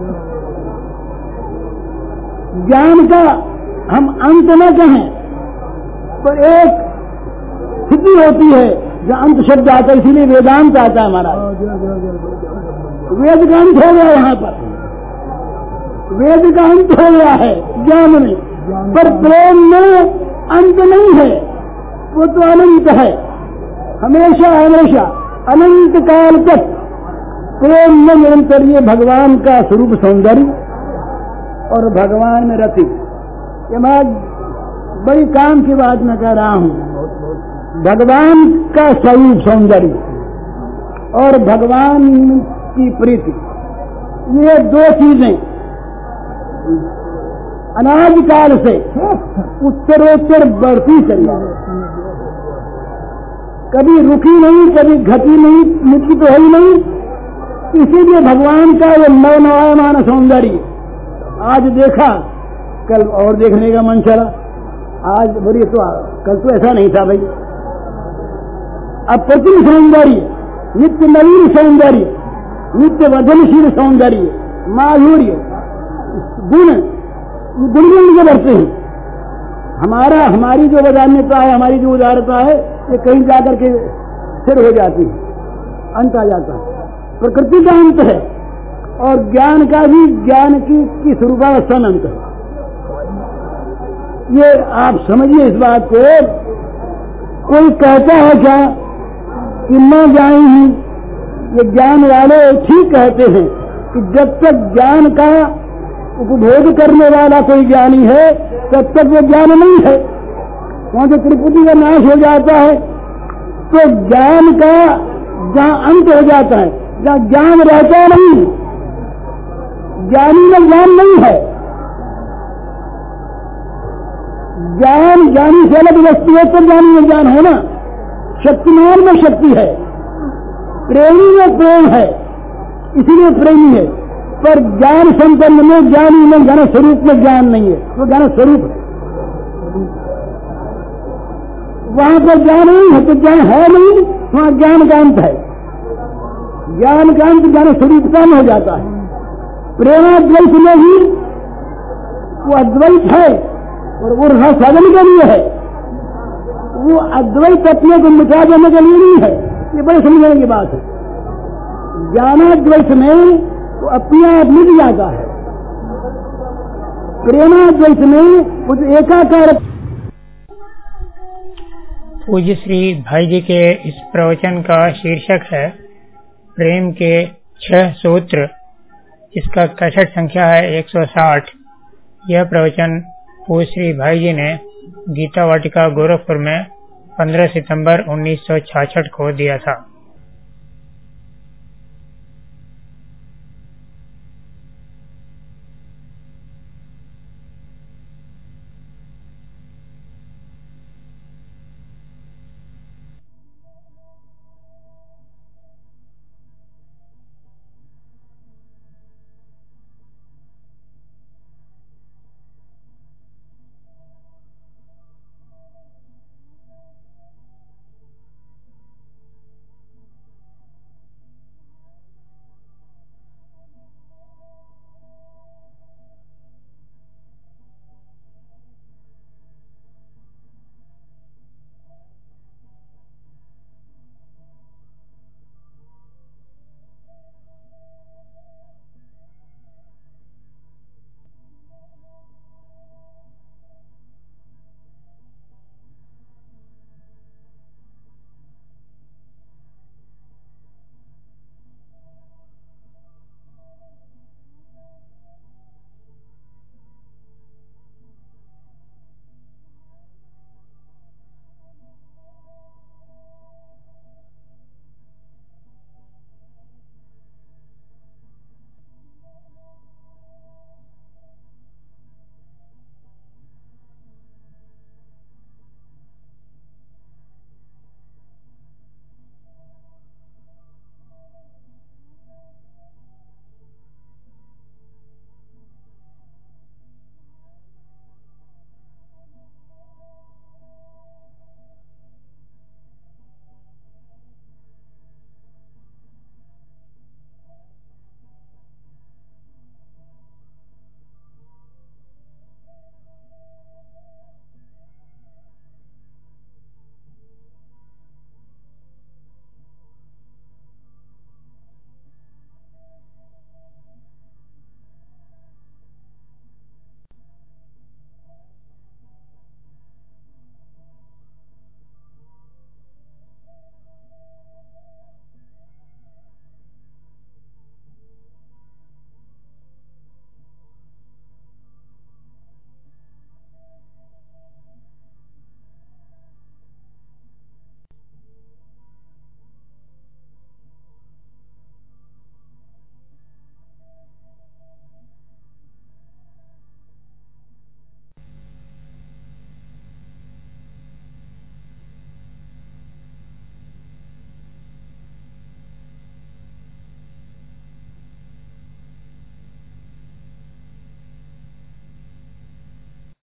ज्ञान का हम अंत न कहें, पर एक स्थिति होती है जहाँ अंत शब्द आता है, इसीलिए वेदांत आता है हमारा। वेद का अंत हो गया, यहाँ पर वेद का अंत हो गया है ज्ञान में, पर प्रेम में अंत नहीं है, वो तो अनंत है, हमेशा हमेशा अनंत काल तक प्रेम में निरंतर ये भगवान का स्वरूप सौंदर्य और भगवान में रति। ये मैं बड़ी काम की बात मैं कह रहा हूँ। भगवान का स्वरूप सौंदर्य और भगवान की प्रीति, ये दो चीजें अनादि काल से उत्तरोत्तर बढ़ती चली है, कभी रुकी नहीं, कभी घटी नहीं, मुक्ति तो है ही नहीं। इसीलिए भगवान का वो नवनवायमान सौंदर्य आज देखा, कल और देखने का मन चला, आज बोलिए तो कल तो ऐसा नहीं था भाई। अप्रतिम सौंदर्य, नित्य नवीन सौंदर्य, नित्य वर्धनशील सौंदर्य, माधुर्य, गुण, गुण गुण के बढ़ते हैं। हमारा हमारी जो वदान्यता है, हमारी जो उदारता है, ये कहीं जाकर के स्थिर हो जाती है, अंत आ जाता है। प्रकृति का अंत है और ज्ञान का भी, ज्ञान की, की स्वरूपावस्था में अंत है। ये आप समझिए इस बात को। कोई कहता है क्या कि मैं ज्ञानी हूं, ये ज्ञान वाले ठीक कहते हैं कि जब तक ज्ञान का उपभोग करने वाला कोई ज्ञानी है तब तक वो ज्ञान नहीं है। वहां से त्रिपुटी का नाश हो जाता है तो ज्ञान का जहां अंत हो जाता है, जहां ज्ञान रहता नहीं, ज्ञानी में ज्ञान नहीं है। ज्ञान ज्ञानी से अलग वस्तु है तो ज्ञानी में ज्ञान होना, शक्तिमान में शक्ति है, प्रेमी में प्रेम है, इसीलिए प्रेमी है। पर ज्ञान संपन्न में, ज्ञानी में, ज्ञान स्वरूप में ज्ञान नहीं है, वो ज्ञान स्वरूप है। वहां पर ज्ञान नहीं है तो ज्ञान है नहीं, वहां ज्ञान का अंत है। ज्ञान का अंत ज्ञान स्वरूपता में हो जाता है। प्रेमाद्वैत में भी वो अद्वैत है और वो रहा साधन के लिए है, वो अद्वैत अपने को मिटा देने के लिए नहीं है। ये बड़े समझने की बात है। ज्ञानाद्वैत में तो अपने आप मिट जाता है, प्रेमाद्वैत में वो एकाकार। पूज्य श्री भाई जी के इस प्रवचन का शीर्षक है प्रेम के छह सूत्र, इसका कैसेट संख्या है एक सौ साठ। यह प्रवचन पूज्य श्री भाई जी ने गीता वाटिका गोरखपुर में पंद्रह सितंबर उन्नीस सौ छियासठ को दिया था।